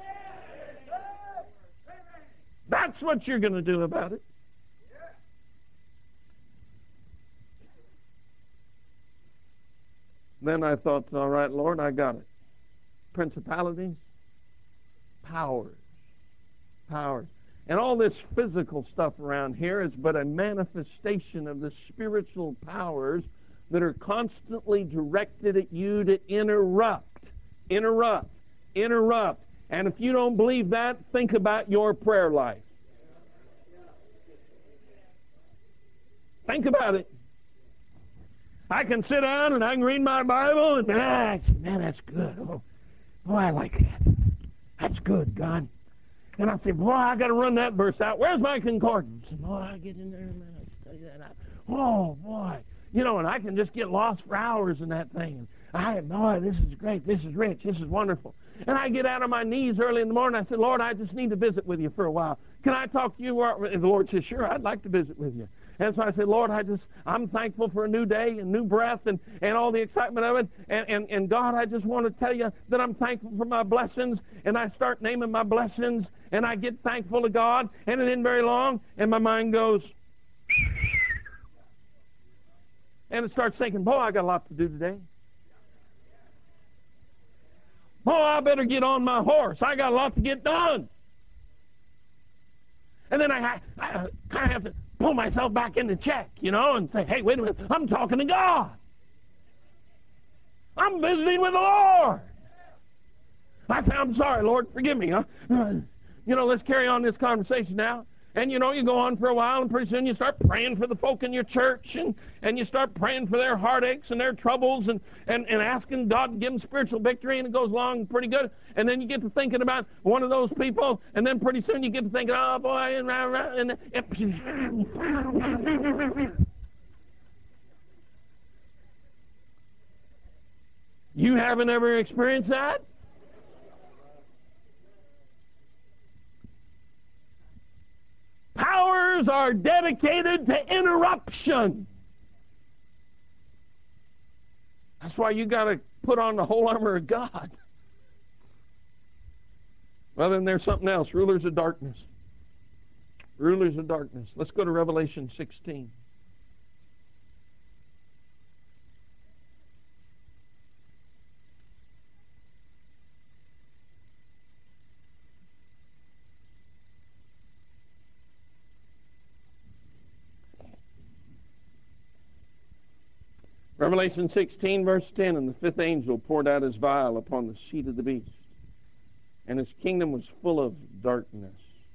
That's what you're going to do about it. Then I thought, all right, Lord, I got it. Principalities, powers. And all this physical stuff around here is but a manifestation of the spiritual powers that are constantly directed at you to interrupt. And if you don't believe that, think about your prayer life. Think about it. I can sit down and I can read my Bible and man, that's good. Oh, boy, I like that. That's good, God. And I say, boy, I got to run that verse out. Where's my concordance? And boy, I get in there and I study that out. Oh, boy. You know, and I can just get lost for hours in that thing. Boy, this is great. This is rich. This is wonderful. And I get out on my knees early in the morning. I said, Lord, I just need to visit with you for a while. Can I talk to you? And the Lord says, sure, I'd like to visit with you. And so I said, Lord, I'm thankful for a new day and new breath and all the excitement of it. And God, I just want to tell you that I'm thankful for my blessings. And I start naming my blessings, and I get thankful to God. And it isn't very long, and my mind goes, and it starts thinking, boy, I got a lot to do today. Boy, I better get on my horse. I got a lot to get done. And then I kind of have to pull myself back into check, you know, and say, hey, wait a minute, I'm talking to God. I'm visiting with the Lord. I say, I'm sorry, Lord, forgive me. Huh? You know, let's carry on this conversation now. And, you know, you go on for a while, and pretty soon you start praying for the folk in your church, and you start praying for their heartaches and their troubles and asking God to give them spiritual victory, and it goes along pretty good. And then you get to thinking about one of those people, and then pretty soon you get to thinking, oh, boy, and you haven't ever experienced that? Powers are dedicated to interruption. That's why you got to put on the whole armor of God. Well, then there's something else. Rulers of darkness. Rulers of darkness. Let's go to Revelation 16. Revelation 16, verse 10, and the fifth angel poured out his vial upon the seat of the beast, and his kingdom was full of darkness,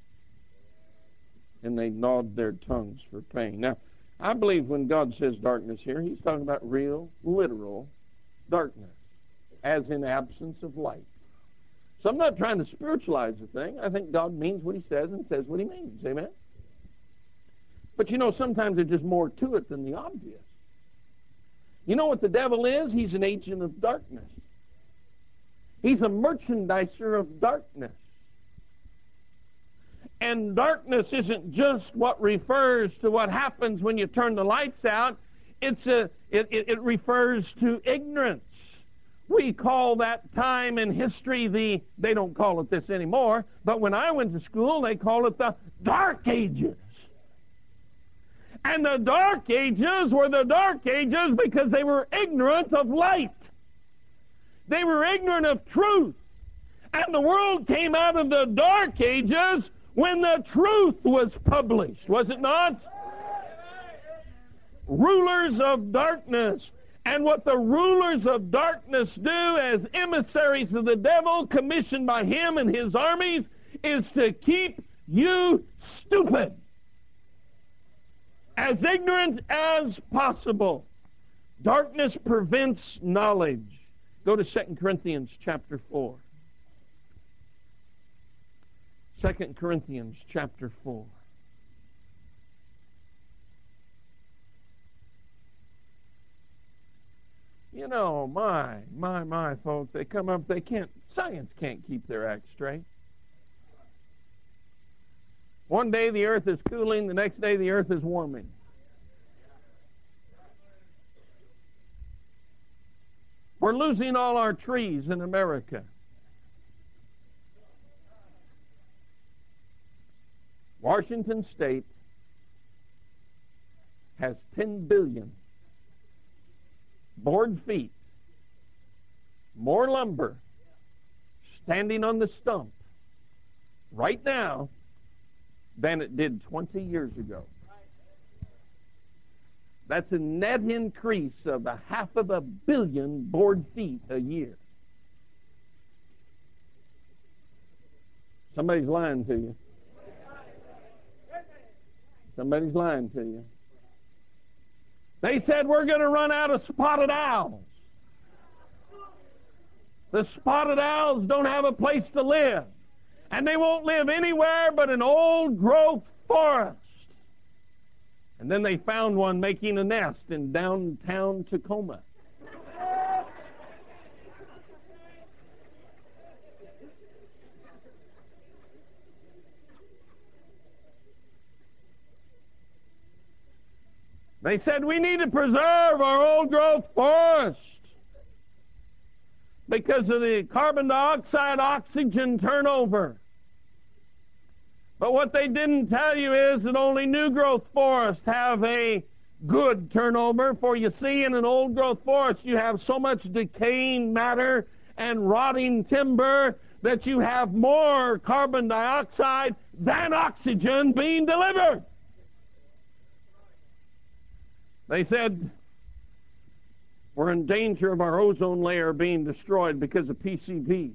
and they gnawed their tongues for pain. Now, I believe when God says darkness here, he's talking about real, literal darkness, as in absence of light. So I'm not trying to spiritualize the thing. I think God means what he says and says what he means. Amen? But you know, sometimes there's just more to it than the obvious. You know what the devil is? He's an agent of darkness. He's a merchandiser of darkness. And darkness isn't just what refers to what happens when you turn the lights out. It refers to ignorance. We call that time in history they don't call it this anymore, but when I went to school, they called it the Dark Ages. And the Dark Ages were the Dark Ages because they were ignorant of light. They were ignorant of truth. And the world came out of the Dark Ages when the truth was published, was it not? Rulers of darkness. And what the rulers of darkness do as emissaries of the devil, commissioned by him and his armies, is to keep you stupid, as ignorant as possible. Darkness prevents knowledge. Go to 2 Corinthians chapter 4. 2 Corinthians chapter 4. You know, my folks, they come up, science can't keep their act straight. One day the earth is cooling, the next day the earth is warming. We're losing all our trees in America. Washington State has 10 billion board feet more lumber standing on the stump right now than it did 20 years ago. That's a net increase of 500 million board feet a year. Somebody's lying to you. Somebody's lying to you. They said we're going to run out of spotted owls. The spotted owls don't have a place to live. And they won't live anywhere but an old growth forest. And then they found one making a nest in downtown Tacoma. They said we need to preserve our old growth forest because of the carbon dioxide oxygen turnover. But what they didn't tell you is that only new growth forests have a good turnover. For you see, in an old growth forest you have so much decaying matter and rotting timber that you have more carbon dioxide than oxygen being delivered. They said we're in danger of our ozone layer being destroyed because of PCBs.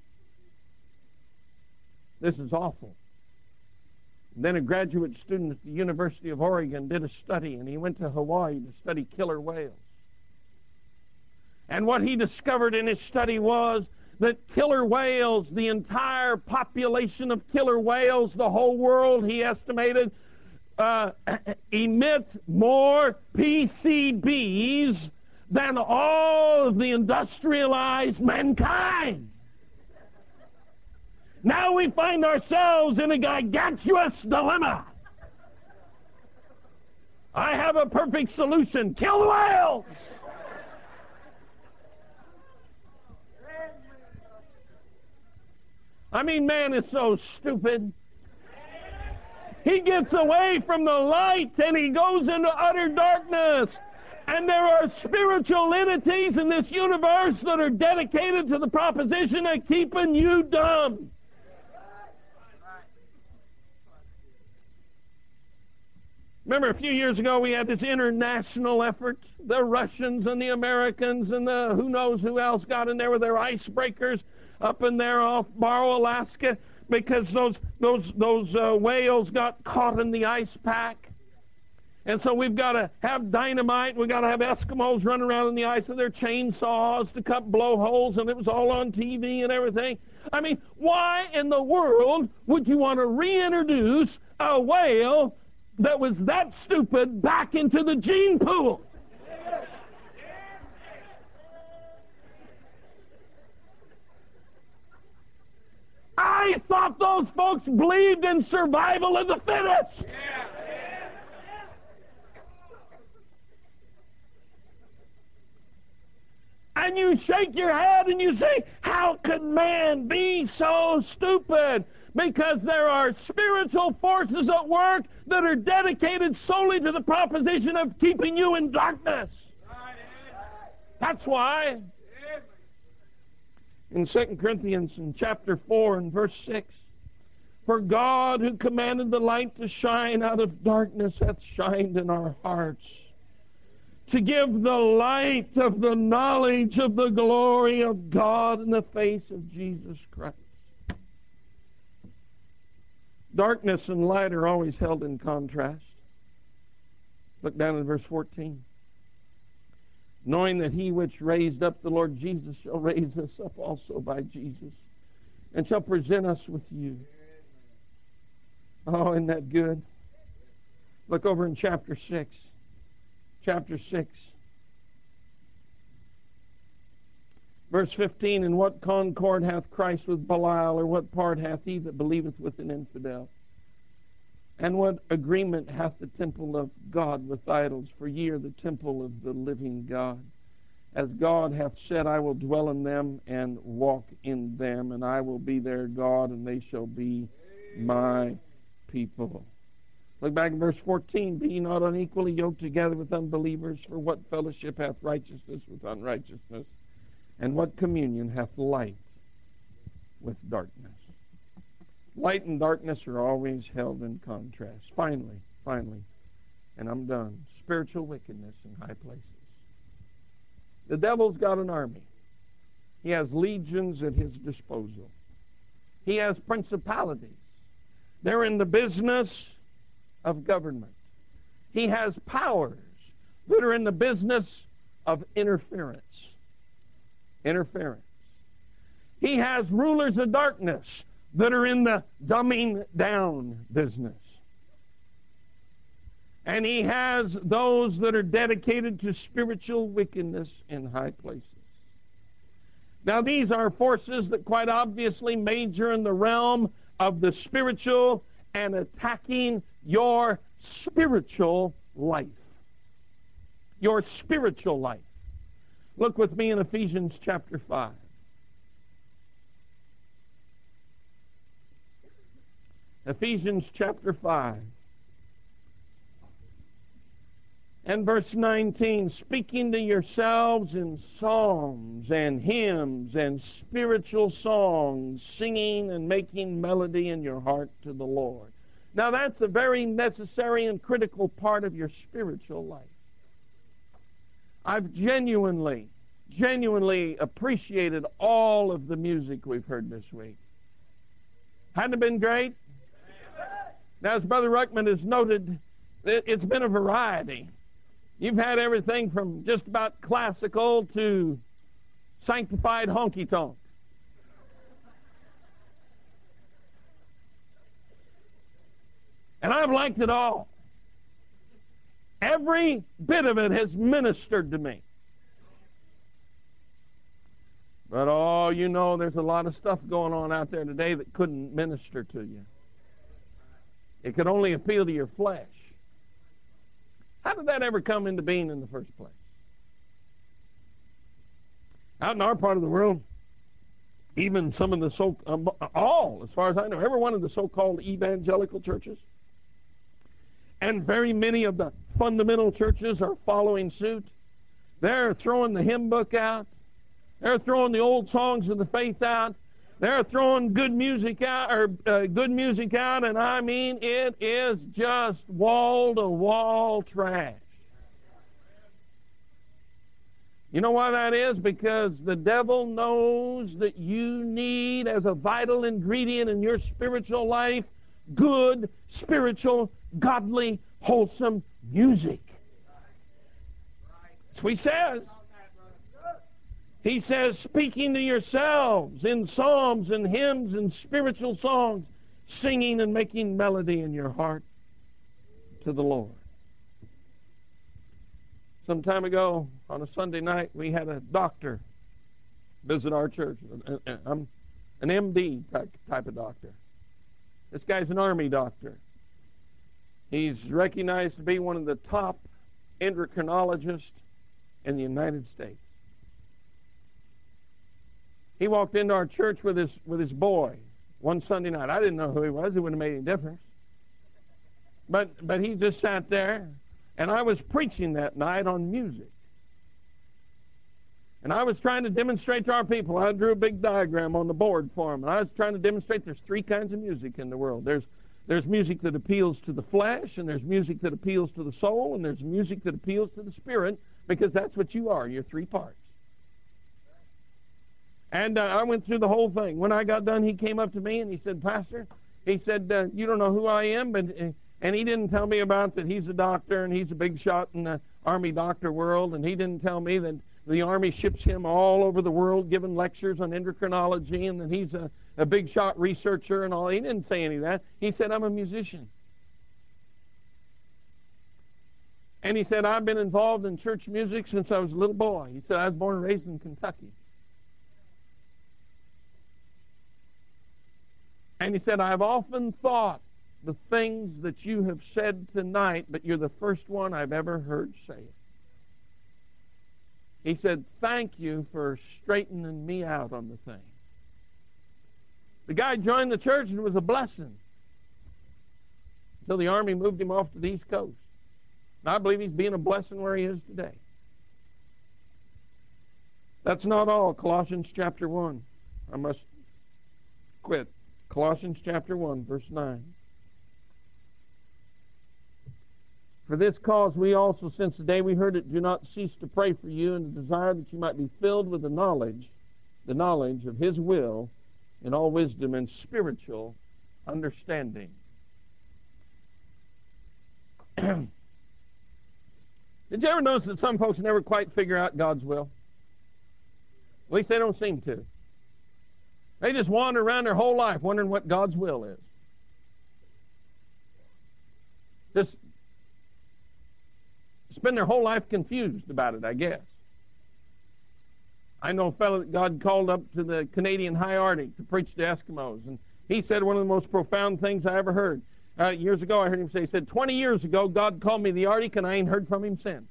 This is awful. And then a graduate student at the University of Oregon did a study, and he went to Hawaii to study killer whales. And what he discovered in his study was that killer whales, the entire population of killer whales, the whole world, he estimated, emit more PCBs than all of the industrialized mankind. Now we find ourselves in a gargantuous dilemma. I have a perfect solution. Kill the whales! I mean, man is so stupid. He gets away from the light and he goes into utter darkness. And there are spiritual entities in this universe that are dedicated to the proposition of keeping you dumb. Remember a few years ago we had this international effort. The Russians and the Americans and the who knows who else got in there with their icebreakers up in there off Barrow, Alaska, because those whales got caught in the ice pack. And so we've got to have dynamite. We've got to have Eskimos running around in the ice with their chainsaws to cut blowholes, and it was all on TV and everything. I mean, why in the world would you want to reintroduce a whale that was that stupid back into the gene pool? I thought those folks believed in survival of the fittest. And you shake your head and you say, how could man be so stupid? Because there are spiritual forces at work that are dedicated solely to the proposition of keeping you in darkness. That's why in 2 Corinthians in chapter 4 and verse 6, for God who commanded the light to shine out of darkness hath shined in our hearts, to give the light of the knowledge of the glory of God in the face of Jesus Christ. Darkness and light are always held in contrast. Look down in verse 14. Knowing that he which raised up the Lord Jesus shall raise us up also by Jesus, and shall present us with you. Oh, isn't that good? Look over in chapter 6. Chapter 6. Verse 15, and what concord hath Christ with Belial, or what part hath he that believeth with an infidel? And what agreement hath the temple of God with idols? For ye are the temple of the living God. As God hath said, I will dwell in them and walk in them, and I will be their God, and they shall be my people. Look back at verse 14. Be ye not unequally yoked together with unbelievers, for what fellowship hath righteousness with unrighteousness? And what communion hath light with darkness? Light and darkness are always held in contrast. Finally, and I'm done, spiritual wickedness in high places. The devil's got an army. He has legions at his disposal. He has principalities. They're in the business of government. He has powers that are in the business of interference. He has rulers of darkness that are in the dumbing down business. And he has those that are dedicated to spiritual wickedness in high places. Now, these are forces that quite obviously major in the realm of the spiritual and attacking your spiritual life. Your spiritual life. Look with me in Ephesians chapter 5. Ephesians chapter 5. And verse 19, speaking to yourselves in psalms and hymns and spiritual songs, singing and making melody in your heart to the Lord. Now that's a very necessary and critical part of your spiritual life. I've genuinely appreciated all of the music we've heard this week. Hadn't it been great? Now, as Brother Ruckman has noted, it's been a variety. You've had everything from just about classical to sanctified honky-tonk. And I've liked it all. Every bit of it has ministered to me. But oh, you know, there's a lot of stuff going on out there today that couldn't minister to you. It could only appeal to your flesh. How did that ever come into being in the first place? Out in our part of the world, even some of the as far as I know, every one of the so-called evangelical churches, and very many of the fundamental churches are following suit. They're throwing the hymn book out. They're throwing the old songs of the faith out. They're throwing good music out, and I mean, it is just wall-to-wall trash. You know why that is? Because the devil knows that you need, as a vital ingredient in your spiritual life, good, spiritual, godly, wholesome music. That's what he says. He says, speaking to yourselves in psalms and hymns and spiritual songs, singing and making melody in your heart to the Lord. Some time ago, on a Sunday night, we had a doctor visit our church. I'm an MD type of doctor. This guy's an Army doctor. He's recognized to be one of the top endocrinologists in the United States. He walked into our church with his boy one Sunday night. I didn't know who he was. It wouldn't have made any difference. But he just sat there, and I was preaching that night on music. And I was trying to demonstrate to our people. I drew a big diagram on the board for them. And I was trying to demonstrate there's three kinds of music in the world. There's music that appeals to the flesh, and there's music that appeals to the soul, and there's music that appeals to the spirit, because that's what you are. You're three parts. And I went through the whole thing. When I got done, he came up to me and he said, Pastor, he said, you don't know who I am, and he didn't tell me about that he's a doctor and he's a big shot in the Army doctor world, and he didn't tell me that the Army ships him all over the world giving lectures on endocrinology, and that he's a big shot researcher and all. He didn't say any of that. He said, I'm a musician. And he said, I've been involved in church music since I was a little boy. He said, I was born and raised in Kentucky. And he said, I've often thought the things that you have said tonight, but you're the first one I've ever heard say it. He said, thank you for straightening me out on the thing. The guy joined the church and it was a blessing until the Army moved him off to the East Coast. And I believe he's being a blessing where he is today. That's not all. Colossians chapter 1. I must quit. Colossians chapter 1, verse 9. For this cause we also, since the day we heard it, do not cease to pray for you and to desire that you might be filled with the knowledge of His will in all wisdom and spiritual understanding. Did you ever notice that some folks never quite figure out God's will? At least they don't seem to. They just wander around their whole life wondering what God's will is. Just spend their whole life confused about it, I guess. I know a fellow that God called up to the Canadian high Arctic to preach to Eskimos, and he said one of the most profound things I ever heard. Years ago, I heard him say, he said, 20 years ago, God called me to the Arctic, and I ain't heard from him since.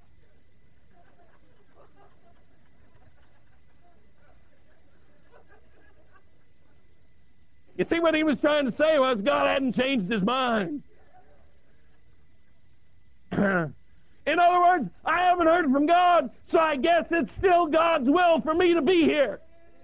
You see, what he was trying to say was God hadn't changed his mind. In other words, I haven't heard from God, so I guess it's still God's will for me to be here.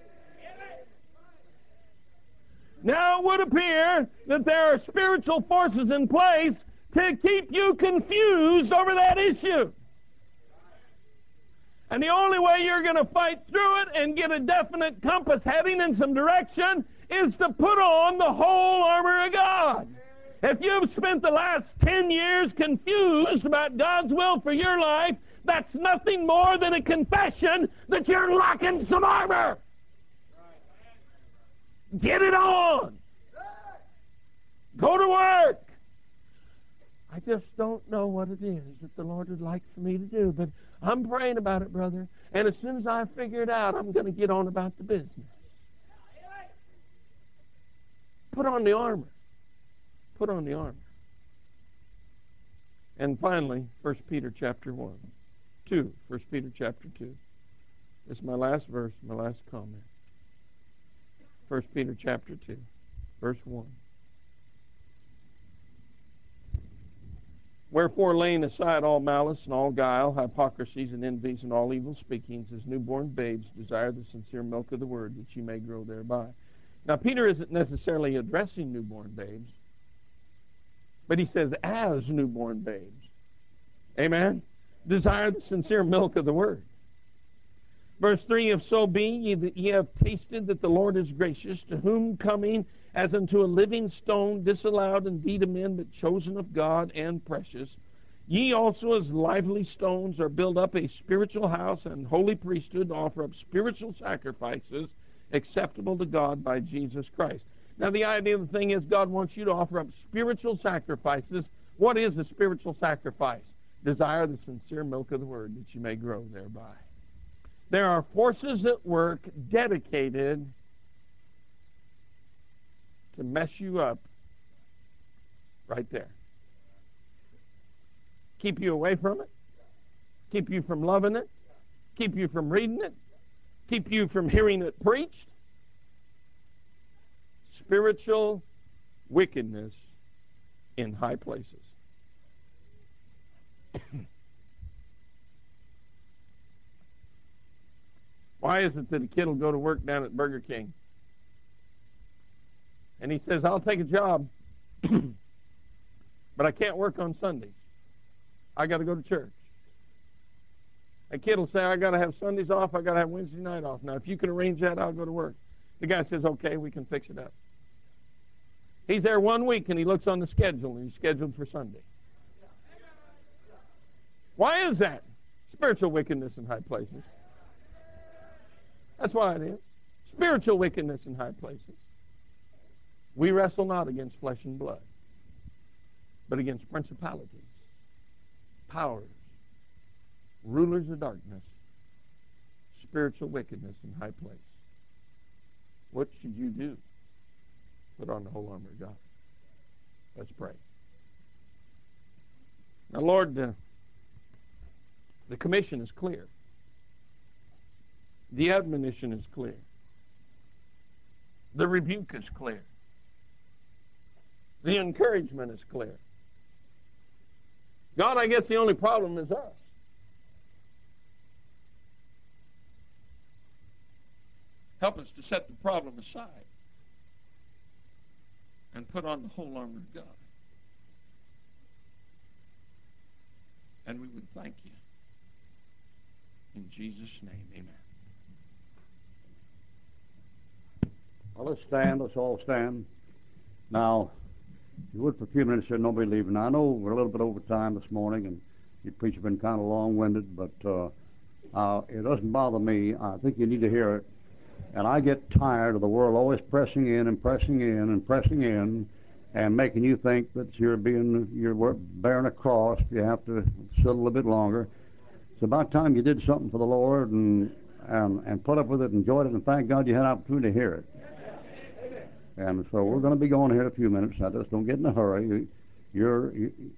Now it would appear that there are spiritual forces in place to keep you confused over that issue. And the only way you're going to fight through it and get a definite compass heading in some direction is to put on the whole armor of God. If you've spent the last 10 years confused about God's will for your life, that's nothing more than a confession that you're lacking some armor. Get it on. Go to work. I just don't know what it is that the Lord would like for me to do, but I'm praying about it, brother. And as soon as I figure it out, I'm going to get on about the business. Put on the armor. Put on the armor. And finally, 1 Peter chapter 1. 2. 1 Peter chapter 2. This is my last verse, my last comment. 1 Peter chapter 2, verse 1. Wherefore, laying aside all malice and all guile, hypocrisies and envies and all evil speakings, as newborn babes desire the sincere milk of the word, that you may grow thereby. Now, Peter isn't necessarily addressing newborn babes, but he says, as newborn babes. Amen? Desire the sincere milk of the word. Verse 3, if so be ye have tasted that the Lord is gracious, to whom coming as unto a living stone, disallowed indeed of men, but chosen of God and precious, ye also as lively stones are built up a spiritual house and holy priesthood to offer up spiritual sacrifices acceptable to God by Jesus Christ. Now, the idea of the thing is God wants you to offer up spiritual sacrifices. What is a spiritual sacrifice? Desire the sincere milk of the word, that you may grow thereby. There are forces at work dedicated to mess you up right there. Keep you away from it. Keep you from loving it. Keep you from reading it. Keep you from hearing it preached. Spiritual wickedness in high places. Why is it that a kid will go to work down at Burger King and he says, I'll take a job, but I can't work on Sundays. I got to go to church. A kid will say, I got to have Sundays off, I got to have Wednesday night off. Now, if you can arrange that, I'll go to work. The guy says, okay, we can fix it up. He's there 1 week and he looks on the schedule and he's scheduled for Sunday. Why is that? Spiritual wickedness in high places. That's why it is. Spiritual wickedness in high places. We wrestle not against flesh and blood, but against principalities, powers, rulers of darkness, spiritual wickedness in high place. What should you do? Put on the whole armor of God. Let's pray. Now, Lord, the commission is clear. The admonition is clear. The rebuke is clear. The encouragement is clear. God, I guess the only problem is us. Help us to set the problem aside and put on the whole armor of God. And we would thank you. In Jesus' name, amen. Well, let's stand. Let's all stand. Now, if you would for a few minutes here, nobody leaving. Now, I know we're a little bit over time this morning, and your preacher's been kind of long-winded, but it doesn't bother me. I think you need to hear it. And I get tired of the world always pressing in and pressing in and pressing in and making you think that you're bearing a cross. You have to sit a little bit longer. It's about time you did something for the Lord and put up with it, enjoyed it, and thank God you had an opportunity to hear it. And so we're going to be going here in a few minutes. Now, just don't get in a hurry. Your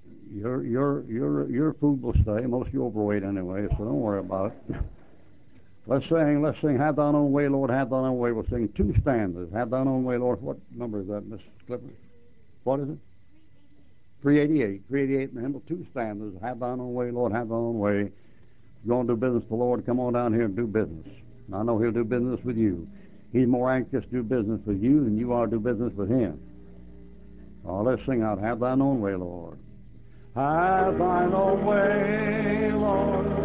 food will stay. Most of you overweight anyway, so don't worry about it. Let's sing, Have Thine Own Way, Lord, Have Thine Own Way. We'll sing two stanzas. Have Thine Own Way, Lord. What number is that, Miss Clifford? What is it? 388. 388 in the hymnal, two stanzas. Have Thine Own Way, Lord, Have Thine Own Way. If you're going to do business with the Lord, come on down here and do business. And I know He'll do business with you. He's more anxious to do business with you than you are to do business with Him. Oh, let's sing out, Have Thine Own Way, Lord. Have Thine Own Way, Lord.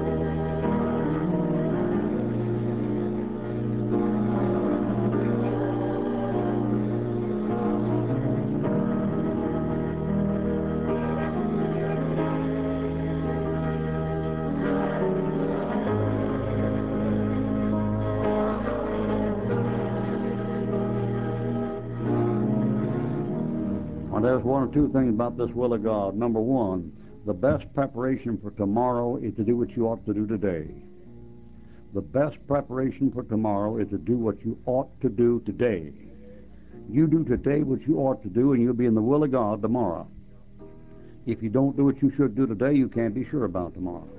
There's one or two things about this will of God. Number one, the best preparation for tomorrow is to do what you ought to do today. The best preparation for tomorrow is to do what you ought to do today. You do today what you ought to do, and you'll be in the will of God tomorrow. If you don't do what you should do today, you can't be sure about tomorrow.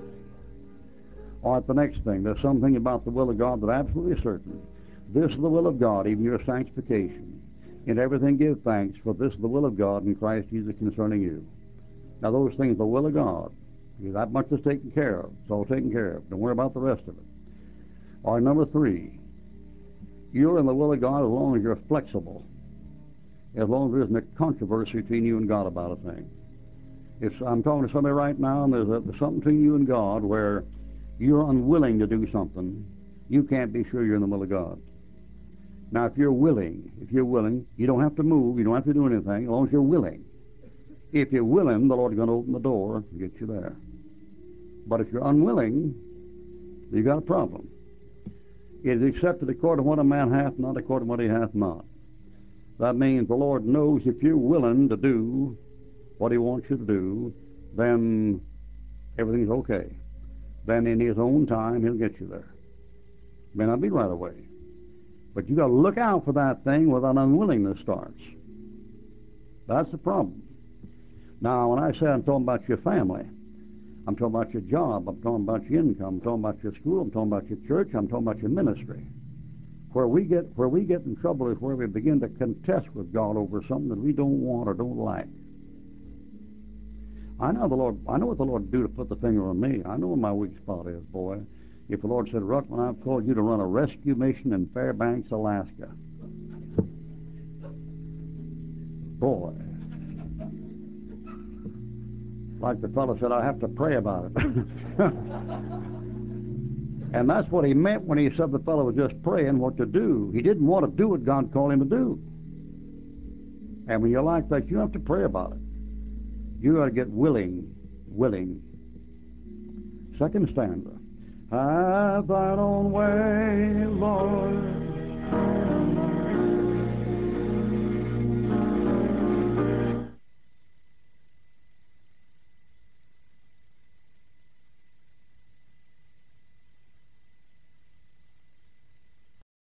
All right, the next thing, there's something about the will of God that's absolutely certain. This is the will of God, even your sanctification. In everything give thanks, for this is the will of God in Christ Jesus concerning you. Now those things, the will of God, that much is taken care of. It's all taken care of. Don't worry about the rest of it. All right, number three, you're in the will of God as long as you're flexible, as long as there isn't a controversy between you and God about a thing. I'm talking to somebody right now, and there's something between you and God where you're unwilling to do something, you can't be sure you're in the will of God. Now, if you're willing, you don't have to move, you don't have to do anything, as long as you're willing. If you're willing, the Lord's going to open the door and get you there. But if you're unwilling, you've got a problem. It is accepted according to what a man hath, not according to what he hath not. That means the Lord knows if you're willing to do what He wants you to do, then everything's okay. Then in His own time, He'll get you there. May not be right away. But you got to look out for that thing where that unwillingness starts. That's the problem. Now, when I say I'm talking about your family, I'm talking about your job, I'm talking about your income, I'm talking about your school, I'm talking about your church, I'm talking about your ministry. Where we get in trouble is where we begin to contest with God over something that we don't want or don't like. I know what the Lord would do to put the finger on me. I know where my weak spot is, boy. If the Lord said, Ruckman, I've called you to run a rescue mission in Fairbanks, Alaska. Boy. Like the fellow said, I have to pray about it. And that's what he meant when he said the fellow was just praying what to do. He didn't want to do what God called him to do. And when you're like that, you have to pray about it. You got to get willing. Second stanza. Have thine own way, Lord.